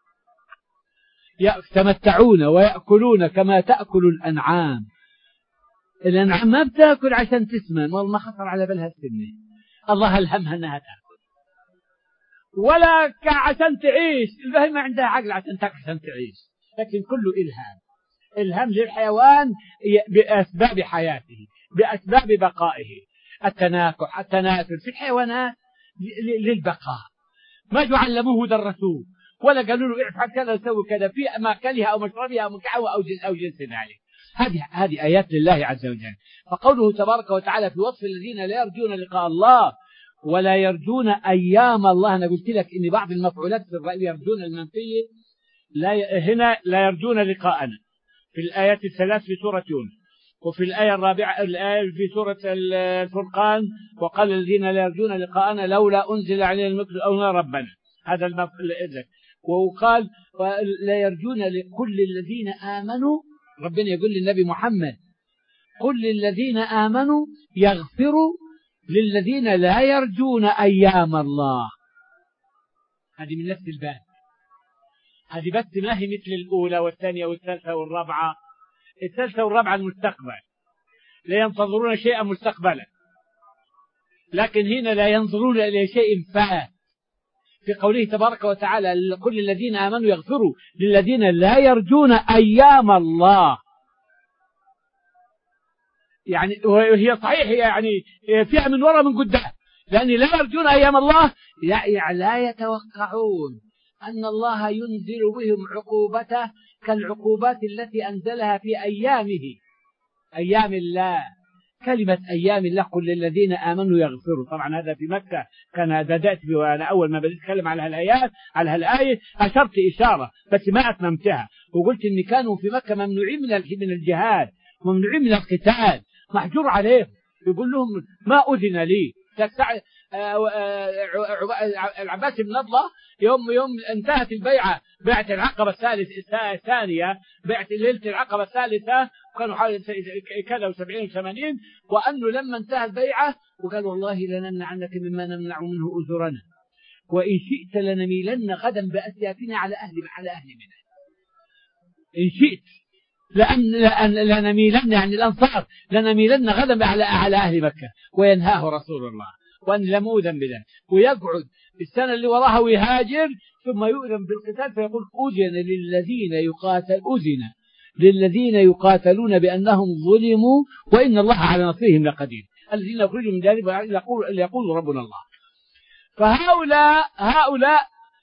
يتمتعون ويأكلون كما تأكل الأنعام، الأنعام ما بتأكل عشان تسمن، والله ما خطر على بالها السمنة، الله ألهمها أنها تأكل، ولا عشان تعيش، البهيمة ما عندها عقل عشان تأكل عشان تعيش، لكن كله إلهام، إلهام للحيوان بأسباب حياته بأسباب بقائه، التناكح التناسل في الحيوانات للبقاء، ما علموه درسوه ولا قالوا له افعل كذا وسوي كذا في ماكلها أو مشربها أو مكعوة أو جنس أو جنس ذلك. هذه هذه آيات لله عز وجل. فقوله تبارك وتعالى في وصف الذين لا يرجون لقاء الله ولا يرجون أيام الله، أنا قلت لك إن بعض المفعولات في الرأي يرجون المنفية، لا هنا لا يرجون لقاءنا في الآيات الثلاث في سورة يونس، وفي الآية الرابعة الآية في سورة الفرقان وقال الذين لا يرجون لقاءنا لولا أنزل علينا المثل أو نرى ربنا. هذا المفعول. وقال لا يرجون لكل الذين آمنوا. ربنا يقول للنبي محمد قل للذين آمنوا يغفروا للذين لا يرجون أيام الله. هذه من نفس الباب، هذه بس ما هي مثل الأولى والثانية والثالثة والرابعة. الثالثة والرابعة المستقبل، لا ينتظرون شيئا مستقبلا، لكن هنا لا ينظرون إلى شيء فات. في قوله تبارك وتعالى كل الذين آمنوا يغفروا للذين لا يرجون أيام الله. يعني وهي صحيح يعني فيها من وراء من قدام، لأن لا يرجون أيام الله يعني لا يتوقعون أن الله ينزل بهم عقوبته كالعقوبات التي أنزلها في أيامه، أيام الله. كلمة أيام الله قل للذين آمنوا يغفروا. طبعا هذا في مكة كان بدأت به، وأنا أول ما بدأت أتكلم على هالآيات على هالآية أشرت إشارة بس ما أتممتها، وقلت إن كانوا في مكة ممنوعين من الجهاد، ممنوعين من القتال، محجور عليهم. يقول لهم ما أذن لي. العباس بن نضلة يوم يوم انتهت البيعة، بيعة العقبة الثالثة الثانية، بيعة ليلة العقبة الثالثة، وكانوا حوالي كذا وسبعين وثمانين، وأنه لما انتهت البيعة وقال والله لنمنع عنك مما نمنع منه أزرنا، وإن شئت لنميلن غدا بأسيافنا على أهل على أهل منى. إن شئت لأن لنميلن يعني الأنصار لنميلن غدا على على أهل مكة، وينهاه رسول الله وأن لم أذن بذلك، ويقعد السنة اللي وراها ويهاجر ثم يؤذن بالقتال فيقول أذن للذين يقاتل أذن للذين يقاتلون بأنهم ظلموا وإن الله على نصرهم لقدير الذين يخرجوا من ذلك يقول يقول ربنا الله. فهؤلاء هؤلاء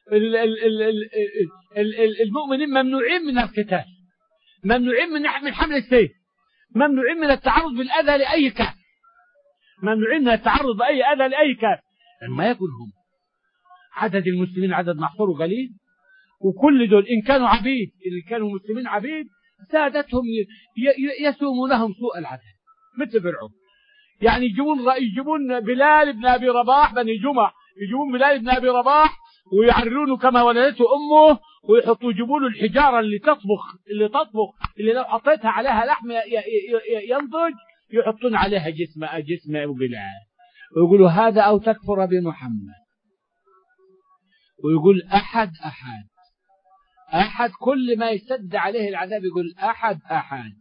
المؤمنين ممنوعين من القتال، ممنوعين من من حمل السيف، ممنوعين من التعرض بالأذى لأي كافر، ممنوعين من التعرض بأي أذى لأي كافر. لما يكن هم عدد المسلمين عدد محصور وقليل، وكل دول إن كانوا عبيد، إن كانوا مسلمين عبيد سادتهم يسومونهم سوء العذاب مثل فرعون. يعني يجيبون يجيبون بلال بن أبي رباح بني جمع، يجيبون بلال بن أبي رباح ويعرلونه كما ولدته أمه، ويحطوا يجيبوا له الحجارة اللي تطبخ اللي تطبخ اللي لو حطيتها عليها لحم ينضج، يحطون عليها جسم جسم أبو بلال، ويقولوا هذا أو تكفر بمحمد. ويقول أحد أحد أحد كل ما يسد عليه العذاب يقول أحد أحد.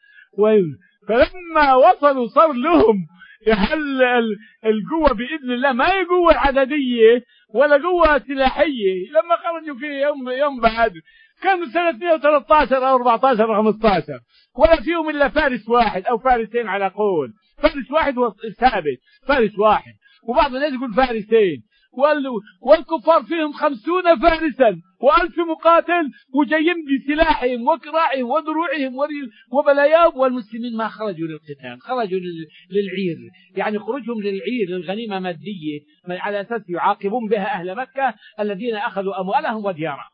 فلما وصلوا صار لهم يحل القوة بإذن الله، ما هي قوة عددية ولا قوة سلاحية. لما خرجوا في يوم يوم بعد كانوا سنة مئة وثلاثة عشر أو أربعة عشر أو خمسة عشر، ولا فيهم إلا فارس واحد أو فارسين على قول، فارس واحد ثابت، فارس واحد، وبعض الناس يقول فارسين، والكفار فيهم خمسون فارسا وألف مقاتل وجايين بسلاحهم وكراعهم ودروعهم وبلاياهم، والمسلمين ما خرجوا للقتال، خرجوا للعير. يعني خروجهم للعير للغنيمة مادية على أساس يعاقبون بها أهل مكة الذين أخذوا أموالهم وديارهم،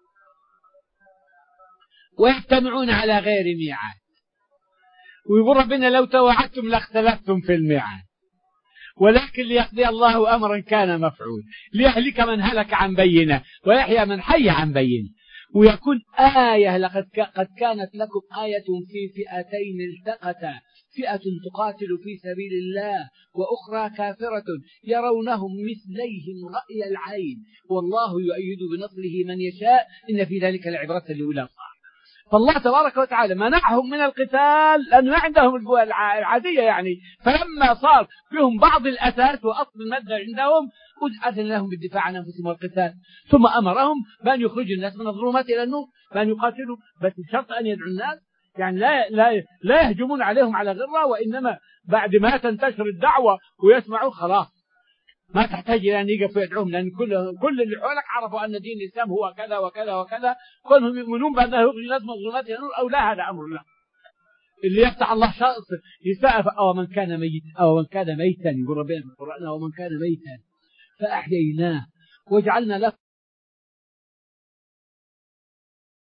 ويجتمعون على غير ميعاد. ويقول ربنا لو تواعدتم لاختلفتم في الميعاد ولكن ليقضي الله أمرا كان مفعول ليهلك من هلك عن بينه ويحيى من حي عن بينه. ويكون آية لقد قد كانت لكم آية في فئتين التقتا فئة تقاتل في سبيل الله وأخرى كافرة يرونهم مثليهم رأي العين والله يؤيد بنصره من يشاء إن في ذلك لعبرة لأولي الأبصار. فالله تبارك وتعالى منعهم من القتال لأنه ما عندهم القوى العادية يعني، فلما صار فيهم بعض الأساس وأصل المادة عندهم أذن لهم بالدفاع عن أنفسهم والقتال، ثم أمرهم بأن يخرجوا الناس من الظلمات إلى النور، بأن يقاتلوا، بس بشرط أن يدعوا الناس، يعني لا لا لا يهجمون عليهم على غرة، وإنما بعد ما تنتشر الدعوة ويسمعوا خلاص ما تحتاج إلى أن يقفوا يدعوهم، لأن كل كل اللي حولك عرفوا أن دين الإسلام هو كذا وكذا وكذا، كلهم يؤمنون بأنه يخرج الناس من الظلمات إلى النور، أو لا هذا أمر الله. اللي يفتح الله شخص يسأل أو من كان ميت أو من كان ميتا، يقول ربنا في القرآن أو من كان ميتا فأحييناه وجعلنا له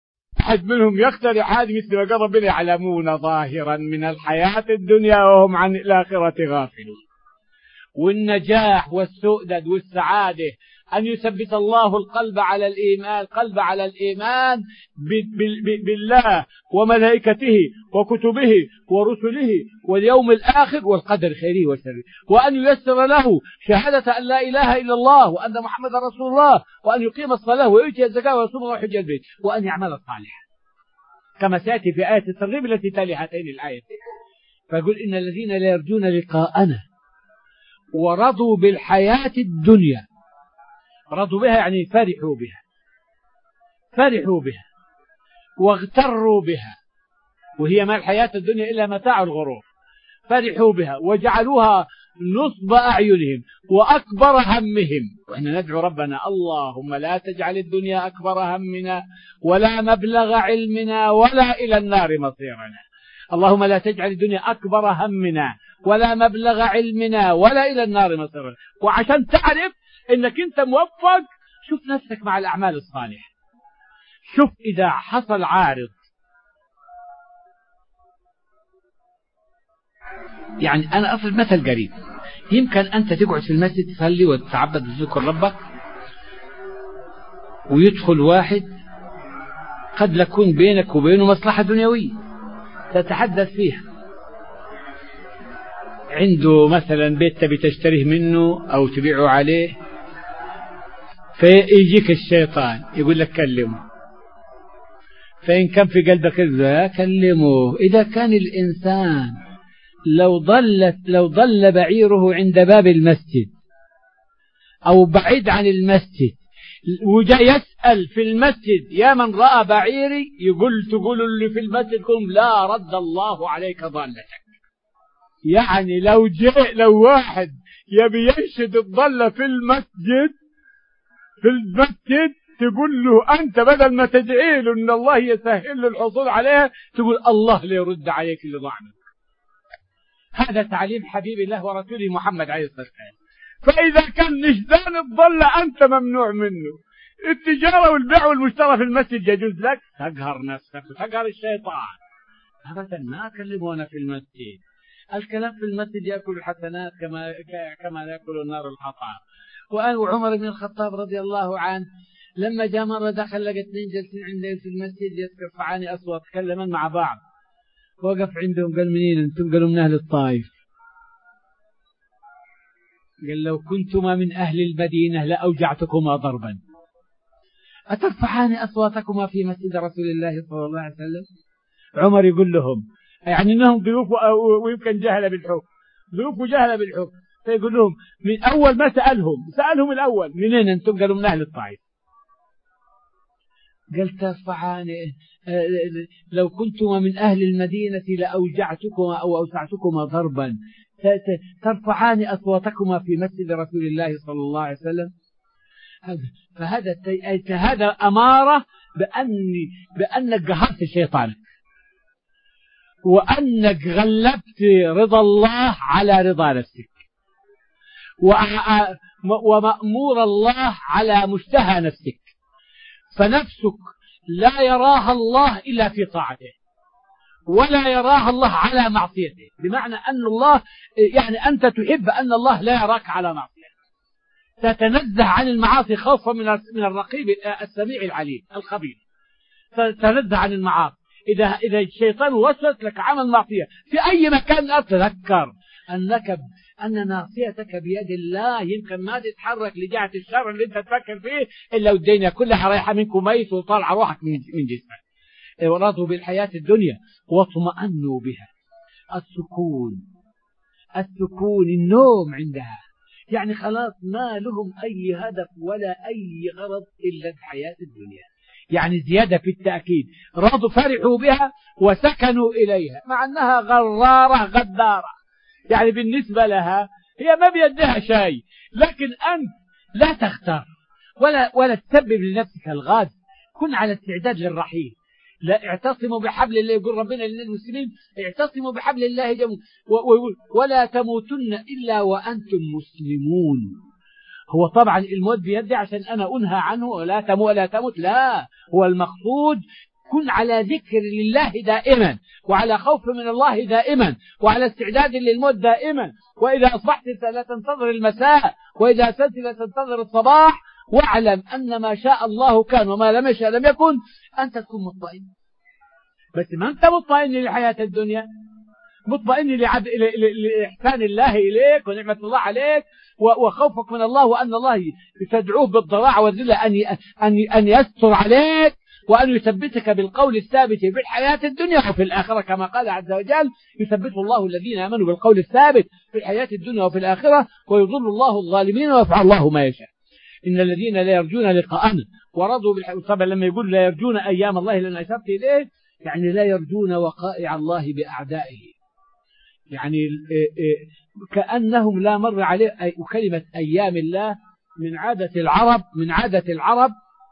واحد منهم يخترع هذه مثل ما قال ربنا يعلمون ظاهرا من الحياة الدنيا وهم عن الآخرة غافلون. والنجاح والسؤدد والسعادة أن يثبت الله القلب على الإيمان القلب على الإيمان بالله وملائكته وكتبه ورسله واليوم الآخر والقدر خيره وشره، وأن ييسر له شهادة أن لا إله إلا الله وأن محمد رسول الله، وأن يقيم الصلاة ويؤتي الزكاة ويصوم ويحج البيت وأن يعمل صالحا كما سيأتي في آية الترغيب التي تلي هاتين الآيتين. فيقول إن الذين لا يرجون لقاءنا ورضوا بالحياة الدنيا، رضوا بها يعني فرحوا بها فرحوا بها واغتروا بها، وهي ما الحياة الدنيا إلا متاع الغرور، فرحوا بها وجعلوها نصب أعينهم وأكبر همهم. وإحنا ندعو ربنا اللهم لا تجعل الدنيا أكبر همنا ولا مبلغ علمنا ولا إلى النار مصيرنا. اللهم لا تجعل الدنيا أكبر همنا ولا مبلغ علمنا ولا إلى النار مصيرنا. وعشان تعرف إنك أنت موفق، شوف نفسك مع الأعمال الصالحة. شوف إذا حصل عارض، يعني أنا أصل مثل قريب، يمكن أنت تقعد في المسجد تصلي وتتعبد وتذكر ربك، ويدخل واحد قد يكون بينك وبينه مصلحة دنيوية تتحدث فيها، عنده مثلا بيت تبي تشتريه منه أو تبيعه عليه، فيجيك الشيطان يقول لك كلمه، فإن كان في قلبك كذا كلمه. إذا كان الإنسان لو ضلت لو ضل بعيره عند باب المسجد أو بعيد عن المسجد وجاء يسأل في المسجد يا من رأى بعيري، يقول تقول اللي في المسجد كلهم لا رد الله عليك ضالتك. يعني لو جاء لو واحد يبي ينشد الضالة في المسجد في المسجد تقول له أنت بدل ما تدعي له إن الله يسهل له الحصول عليها، تقول الله ليرد عليك اللي ضاع منك. هذا تعليم حبيب الله ورسوله محمد عليه الصلاة والسلام. فإذا كان نشدان الضالة أنت ممنوع منه، التجارة والبيع والمشترى في المسجد يجوز لك، تقهر نفسك وتقهر الشيطان. أبدا ما كلمونا في المسجد، الكلام في المسجد يأكل الحسنات كما كما يأكل النار الحطب. وعمر بن الخطاب رضي الله عنه لما جاء مرة دخل لقى اثنين جالسين عندهم في المسجد يرفعان أصوات تكلمان مع بعض، وقف عندهم قال منين أنتم؟ قالوا من أهل الطائف. قال لو كنتما من أهل المدينة لأوجعتكما ضربا، أترفعان أصواتكما في مسجد رسول الله صلى الله عليه وسلم؟ عمر يقول لهم يعني أنهم ضيوف ويمكن جهل بالحكم، ضيوف وجهل بالحكم، فيقول لهم من أول ما سألهم سألهم الأول منين أنتم؟ قالوا من أهل الطائف. قال ترفعان لو كنتما من أهل المدينة لأوجعتكما أو أوسعتكما ضربا، ترفعان أصواتكما في مسجد رسول الله صلى الله عليه وسلم. فهذا هذا أمارة بأن بأنك قهرت شيطانك، وأنك غلبت رضا الله على رضا نفسك، ومأمور الله على مشتهى نفسك. فنفسك لا يراها الله إلا في طاعته، ولا يراها الله على معصيته، بمعنى أن الله يعني أنت تحب أن الله لا يراك على معصيته، تتنزه عن المعاصي خوفا من الرقيب السميع العليم الخبير، تتنزه عن المعاصي. إذا إذا الشيطان وسوس لك عمل معصية في أي مكان، تذكر أنك أن ناصيتك بيد الله، يمكن ما تتحرك لجهة الشر اللي أنت تفكر فيه إلا والدنيا كلها رايحة منك ميت وطالعة روحك من جسمك. ورضوا بالحياة الدنيا واطمأنوا بها. السكون السكون النوم عندها، يعني خلاص ما لهم أي هدف ولا أي غرض إلا الحياة الدنيا، يعني زيادة في التأكيد، رضوا فرحوا بها وسكنوا إليها، مع أنها غرارة غدارة، يعني بالنسبة لها هي ما بيدها شيء، لكن أنت لا تختار ولا ولا تسبب لنفسك الغاد، كن على استعداد للرحيل. لا اعتصموا بحبل الله، يقول ربنا للمسلمين اعتصموا بحبل الله جميعا ولا تموتن إلا وأنتم مسلمون. هو طبعا الموت بيدي عشان أنا أنهى عنه ولا تموت لا تموت، لا، هو المقصود كن على ذكر لله دائما، وعلى خوف من الله دائما، وعلى استعداد للموت دائما. وإذا أصبحت لا تنتظر المساء، وإذا أسلت لا تنتظر الصباح، واعلم أن ما شاء الله كان وما لم يشاء لم يكن. أنت تكون مطمئن، بس ما أنت مطمئن لحياة الدنيا، مطمئن لعد... لإحسان الله إليك ونعمة الله عليك وخوفك من الله، وأن الله تدعوه بالضراعة والذلة أن أن أن يستر عليك، وأن يثبتك بالقول الثابت في الحياة الدنيا وفي الآخرة، كما قال عز وجل: يثبت الله الذين آمنوا بالقول الثابت في الحياة الدنيا وفي الآخرة ويضل الله الظالمين ويفعل الله ما يشاء. إن الذين لا يرجون لقاءنا ورضوا بالحياة. طبعا لما يقول لا يرجون أيام الله لأن أشرت إليه، يعني لا يرجون وقائع الله بأعدائه، يعني كأنهم لا مر عليه. وكلمة أيام الله من عادة العرب، من عادة العرب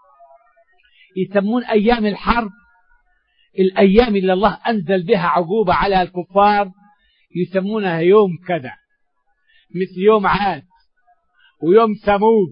يسمون أيام الحرب الأيام اللي الله أنزل بها عقوبة على الكفار، يسمونها يوم كذا، مثل يوم عاد ويوم ثمود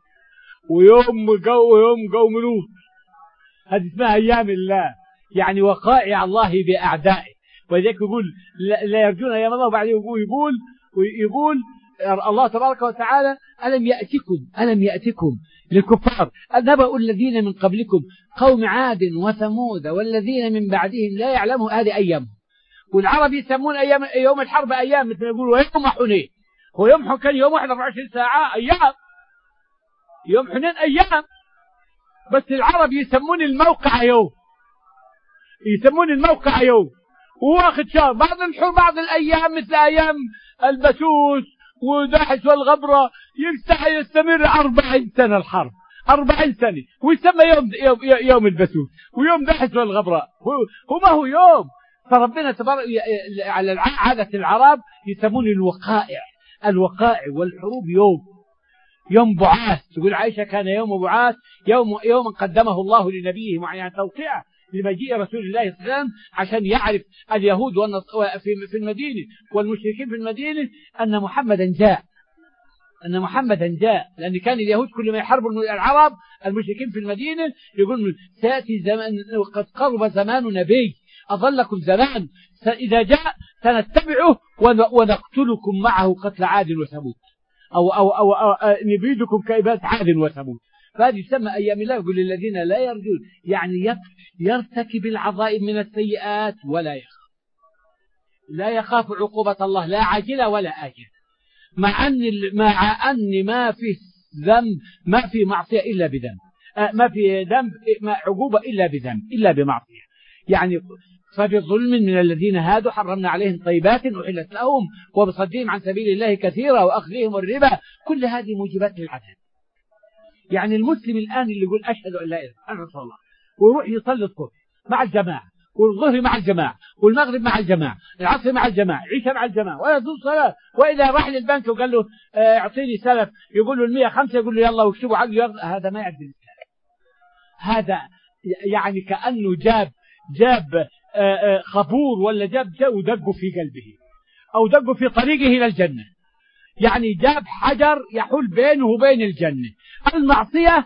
ويوم جو ويوم قوم لوط. هذه اسمها أيام الله، يعني وقائع الله بأعدائه. ولذلك يقول لا يرجون أيام الله، وبعدين يقول يقول يقول الله تبارك وتعالى: ألم يأتكم ألم يأتكم للكفار نبأ الذين من قبلكم قوم عاد وثمود والذين من بعدهم لا يعلموا. هذه أيام، والعرب يسمون أيام يوم الحرب أيام، مثل ما يقولوا يوم حنين. هو يوم حنين كان يوم واحد أربعة وعشرين ساعة، أيام يوم حنين أيام، بس العرب يسمون الموقع يوم، يسمون الموقع يوم. وواخد شهر بعض الحرب، بعض الأيام مثل أيام البسوس وداحس والغبرة يستحي يستمر أربعين سنة الحرب، أربعين سنة، ويسمى يوم يوم, يوم البسوس ويوم داحس والغبرة. هو ما هو يوم. فربنا تبارك على عادة العرب يسمون الوقائع، الوقائع والحروب يوم، يوم بعاث. تقول عائشة: كان يوم بعاث يوم يوما قدمه الله لنبيه، يعني توقيع لمجيء رسول الله صلى الله عليه وسلم، عشان يعرف اليهود في المدينة والمشركين في المدينة أن محمدا جاء، أن محمدا جاء. لأن كان اليهود كل ما يحاربوا العرب المشركين في المدينة يقولون: سيأتي زمان وقد قرب زمان نبي أظلكم زمان، إذا جاء سنتبعه ونقتلكم معه قتل عاد وثمود، أو, أو, أو, أو, أو نبيدكم كإبادة عاد وثمود. فهذه يسمى أيام الله. يقول: للذين لا يرجون، يعني يرتكب العظائم من السيئات ولا يخاف، لا يخاف عقوبة الله، لا عاجلة ولا آجلة، مع أن مع أن ما في ذنب، ما في معصية إلا بذنب، ما في ذنب عقوبة إلا بذنب إلا بمعصية. يعني فبظلم من الذين هادوا حرمنا عليهم طيبات أحلت لهم وبصدهم عن سبيل الله كثيرا وأخذهم الربا، كل هذه موجبات للعذاب. يعني المسلم الآن اللي يقول: أشهد أن لا إله إلا الله، ويروح يصلي الصبح مع الجماعة، والظهر مع الجماعة، والمغرب مع الجماعة، العصر مع الجماعة، عشاء مع الجماعة، ولا يصوم صلاة. وإذا راح للبنك وقال له اعطيني سلف، يقول له المية خمسة، يقول له يلا واكتبوا عقد. هذا ما يعدل الإسلام. هذا يعني كأنه جاب جاب خبور ولا جاب جو ودقه في قلبه، أو دقه في طريقه إلى الجنة. يعني جاب حجر يحول بينه وبين الجنة. المعصية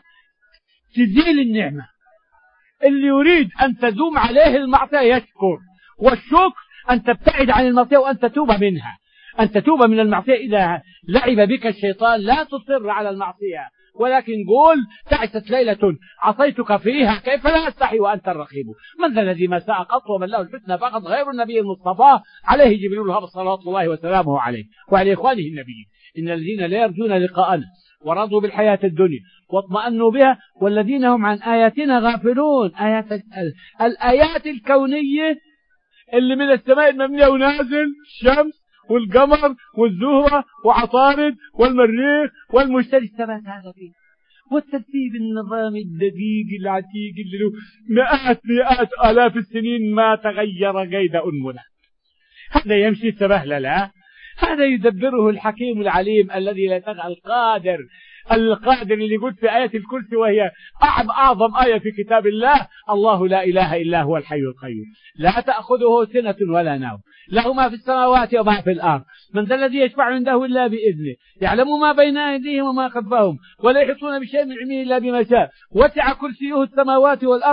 تزيل النعمة. اللي يريد أن تدوم عليه المعصية يشكر، والشكر أن تبتعد عن المعصية وأن تتوب منها، أن تتوب من المعصية. إذا لعب بك الشيطان لا تصر على المعصية، ولكن قول: تعست ليلة عصيتك فيها كيف لا أستحي وأنت الرقيب. من ذا الذي ما ساء قط ومن له الفتنة فقط غير النبي المصطفى عليه جبريل هب صلوات الله وسلامه عليه وعلى إخوانه النبيين. إن الذين لا يرجون لقاءنا ورضوا بالحياة الدنيا واطمأنوا بها والذين هم عن آياتنا غافلون. آيات الآيات الكونية اللي من السماء المبنية ونازل، الشمس والقمر والزهرة وعطارد والمريخ والمشتري، ثبت هذا فيه. والترتيب النظامي الدقيق العتيق اللي له مئات مئات آلاف السنين ما تغير قيد أنملة. هذا يمشي سبهلة، لا، هذا يدبره الحكيم العليم الذي لا تغى القادر القادر اللي يقول في آية الكرسي، وهي أعظم آية في كتاب الله: الله لا إله إلا هو الحي القيوم لا تأخذه سنة ولا نوم له ما في السماوات وما في الأرض من ذا الذي يشفع عنده إلا بإذنه يعلم ما بين أيديهم وما خلفهم ولا يحيطون بشيء من علمه إلا بما شاء وسع كرسيه السماوات والأرض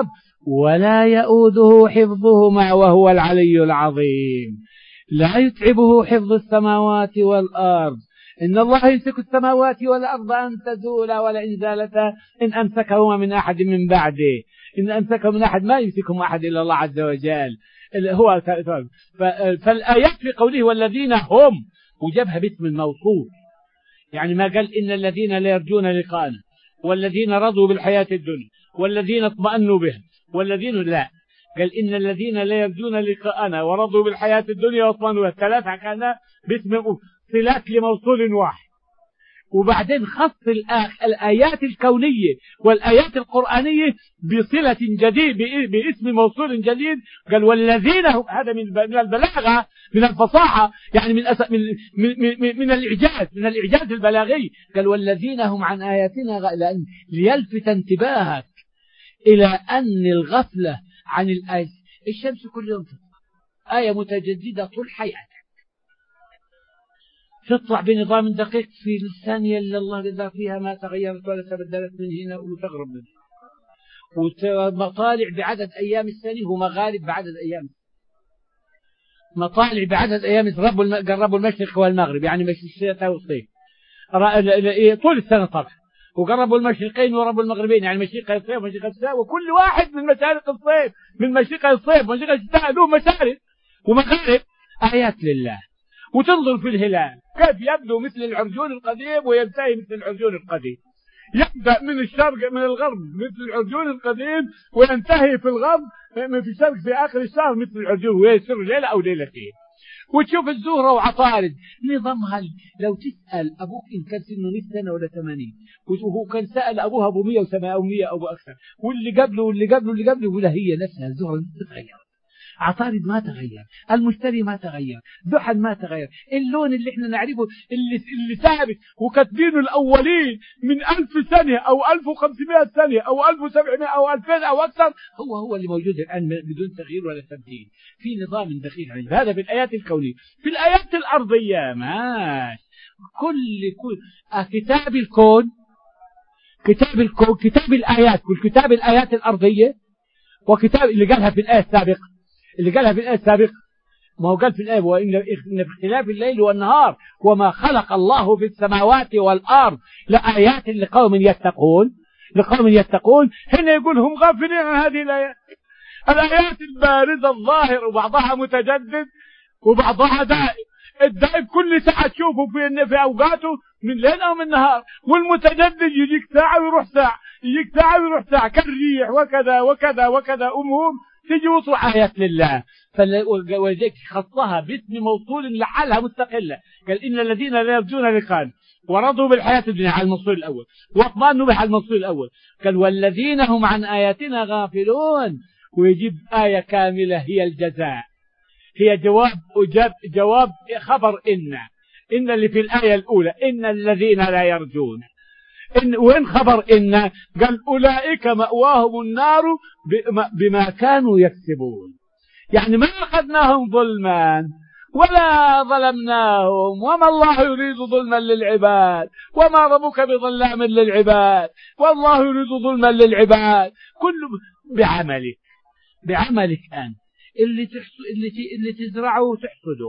ولا يؤوده حفظهما وهو العلي العظيم. لا يتعبه حفظ السماوات والأرض. إن الله يمسك السماوات والأرض أن تزولا ولئن زالتا إن أمسكهما من أحد من بعده. إن أمسكه من أحد ما يمسكهم أحد إلا الله عز وجل. هو فالآيات في قوله والذين هم وجبها باسم الموصول، يعني ما قال إن الذين لا يرجون لقاءنا والذين رضوا بالحياة الدنيا والذين اطمأنوا بها والذين لا، قال إن الذين لا يرجون لقاءنا ورضوا بالحياة الدنيا واطمأنوا بها. الثلاثة كان باسم صلات لموصول واحد. وبعدين خص الآيات الكونية والآيات القرآنية بصلة جديد باسم موصول جديد. قال والذين هم، هذا من البلاغة من الفصاحة، يعني من من من, من الإعجاز من الإعجاز البلاغي. قال والذين هم عن آياتنا غافلون، ليلفت انتباهك إلى أن الغفلة عن الآيات. الشمس كل يوم آية متجددة طول حياتك، تطلع بنظام دقيق في الثانية اللي الله قدر فيها ما تغيرت ولا تبدلت من هنا وتغرب منه، ومطالع بعدد أيام السنة ومغارب بعدد أيام، مطالع بعدد أيام. قربوا المشرق والمغرب، يعني مش الشتاء والصيف طول السنة طبعا، وقربوا المشرقين وربوا المغربين، يعني مشرق الصيف ومشرق الشتاء، وكل واحد من مشارق الصيف من مشرق الصيف ومشرق الشتاء له مشارق ومغارب آيات لله. وتنظر في الهلال كيف يبدو مثل العرجون القديم وينتهي مثل العرجون القديم، يبدأ من الشرق من الغرب مثل العرجون القديم وينتهي في الغرب في الشرق في آخر الشهر مثل العرجون، ويصير ليلة أو ليلتين. وتشوف الزهرة وعطارد نظامها. لو تسأل أبوك إن كان سنه مئة سنة ولا ثمانين، وهو كان سأل أبوها أبو مئة وسبعين أو مئة أو أكثر، واللي قبله واللي قبله واللي قبله يقول هي نفسها الزهرة تتغير، عطارد ما تغير، المشتري ما تغير، زحل ما تغير، اللون اللي احنا نعرفه اللي اللي ثابت وكاتبينه الأولين من ألف سنة أو ألف وخمسمائة سنة أو ألف وسبعمائة أو ألفين أو أكثر هو هو اللي موجود الآن بدون تغيير ولا تبديل، في نظام دقيق عليه. هذا في الآيات الكونية. في الآيات الأرضية ماشي، كل كل كتاب الكون، كتاب الكون، كتاب الآيات، كل كتاب الآيات الأرضية، وكتاب اللي قالها في الآية السابقة اللي قالها في الآية السابقة ما هو قال في الآية وإن في اختلاف الليل والنهار وما خلق الله في السماوات والأرض لآيات لقوم يتقون لقوم يتقون. هنا يقول هم غافلين عن هذه الآيات، الآيات البارزة الظاهر، وبعضها متجدد وبعضها دائم. الدائم كل ساعة تشوفه في في أوقاته من ليل أو من نهار، والمتجدد يجيك ساعة ويروح ساعة، يجيك ساعة ويروح ساعة كالريح وكذا وكذا وكذا أمهم تجي وصل آيات لله. ولذلك خصها باسم موصول لحالها مستقلة. قال إن الذين لا يرجون لقاءنا ورضوا بالحياة الدنيا على الموصول الأول واطمأنوا بها على الموصول الأول. قال والذين هم عن آياتنا غافلون، ويجيب آية كاملة هي الجزاء، هي جواب أجاب جواب خبر إن إن اللي في الآية الأولى إن الذين لا يرجون، إن وين خبر إن؟ قال أولئك مأواهم النار بما كانوا يكسبون، يعني ما أخذناهم ظلما ولا ظلمناهم، وما الله يريد ظلما للعباد وما ربك بظلام للعباد، والله يريد ظلما للعباد كله بعملك بعملك أنت اللي اللي اللي تزرعه وتحصده.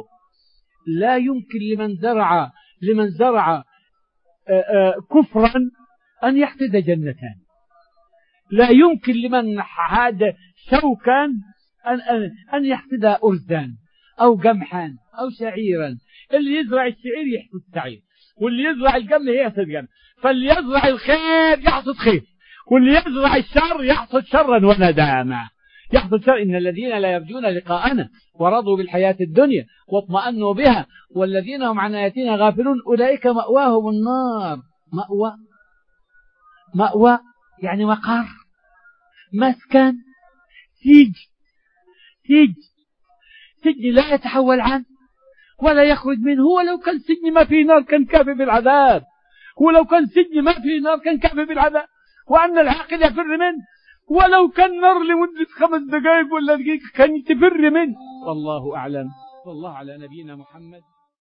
لا يمكن لمن زرع لمن زرع كفرا أن يحصد جنتان، لا يمكن لمن حاد شوكا أن, أن, أن يحصد أرزا أو قمحا أو شعيرا. اللي يزرع الشعير يحصد شعير، واللي يزرع القمح يحصد قمح. فاللي يزرع الخير يحصد خير، واللي يزرع الشر يحصد شرا وندامة، يحصد شر. إن الذين لا يرجون لقاءنا ورضوا بالحياة الدنيا واطمأنوا بها والذين هم عن آياتنا غافلون أولئك مأواهم النار. مأوى مأوى يعني مقر، مسكن، سجن سجن سجن لا يتحول عنه ولا يخرج منه. ولو كان سجن ما فيه نار كان كافي بالعذاب، ولو كان سجن ما فيه نار كان كافي بالعذاب، وأن العاقل يفر منه. ولو كان نار لمدة خمس دقائق ولا دقيقة كان تفر منه. والله أعلم، والله على نبينا محمد.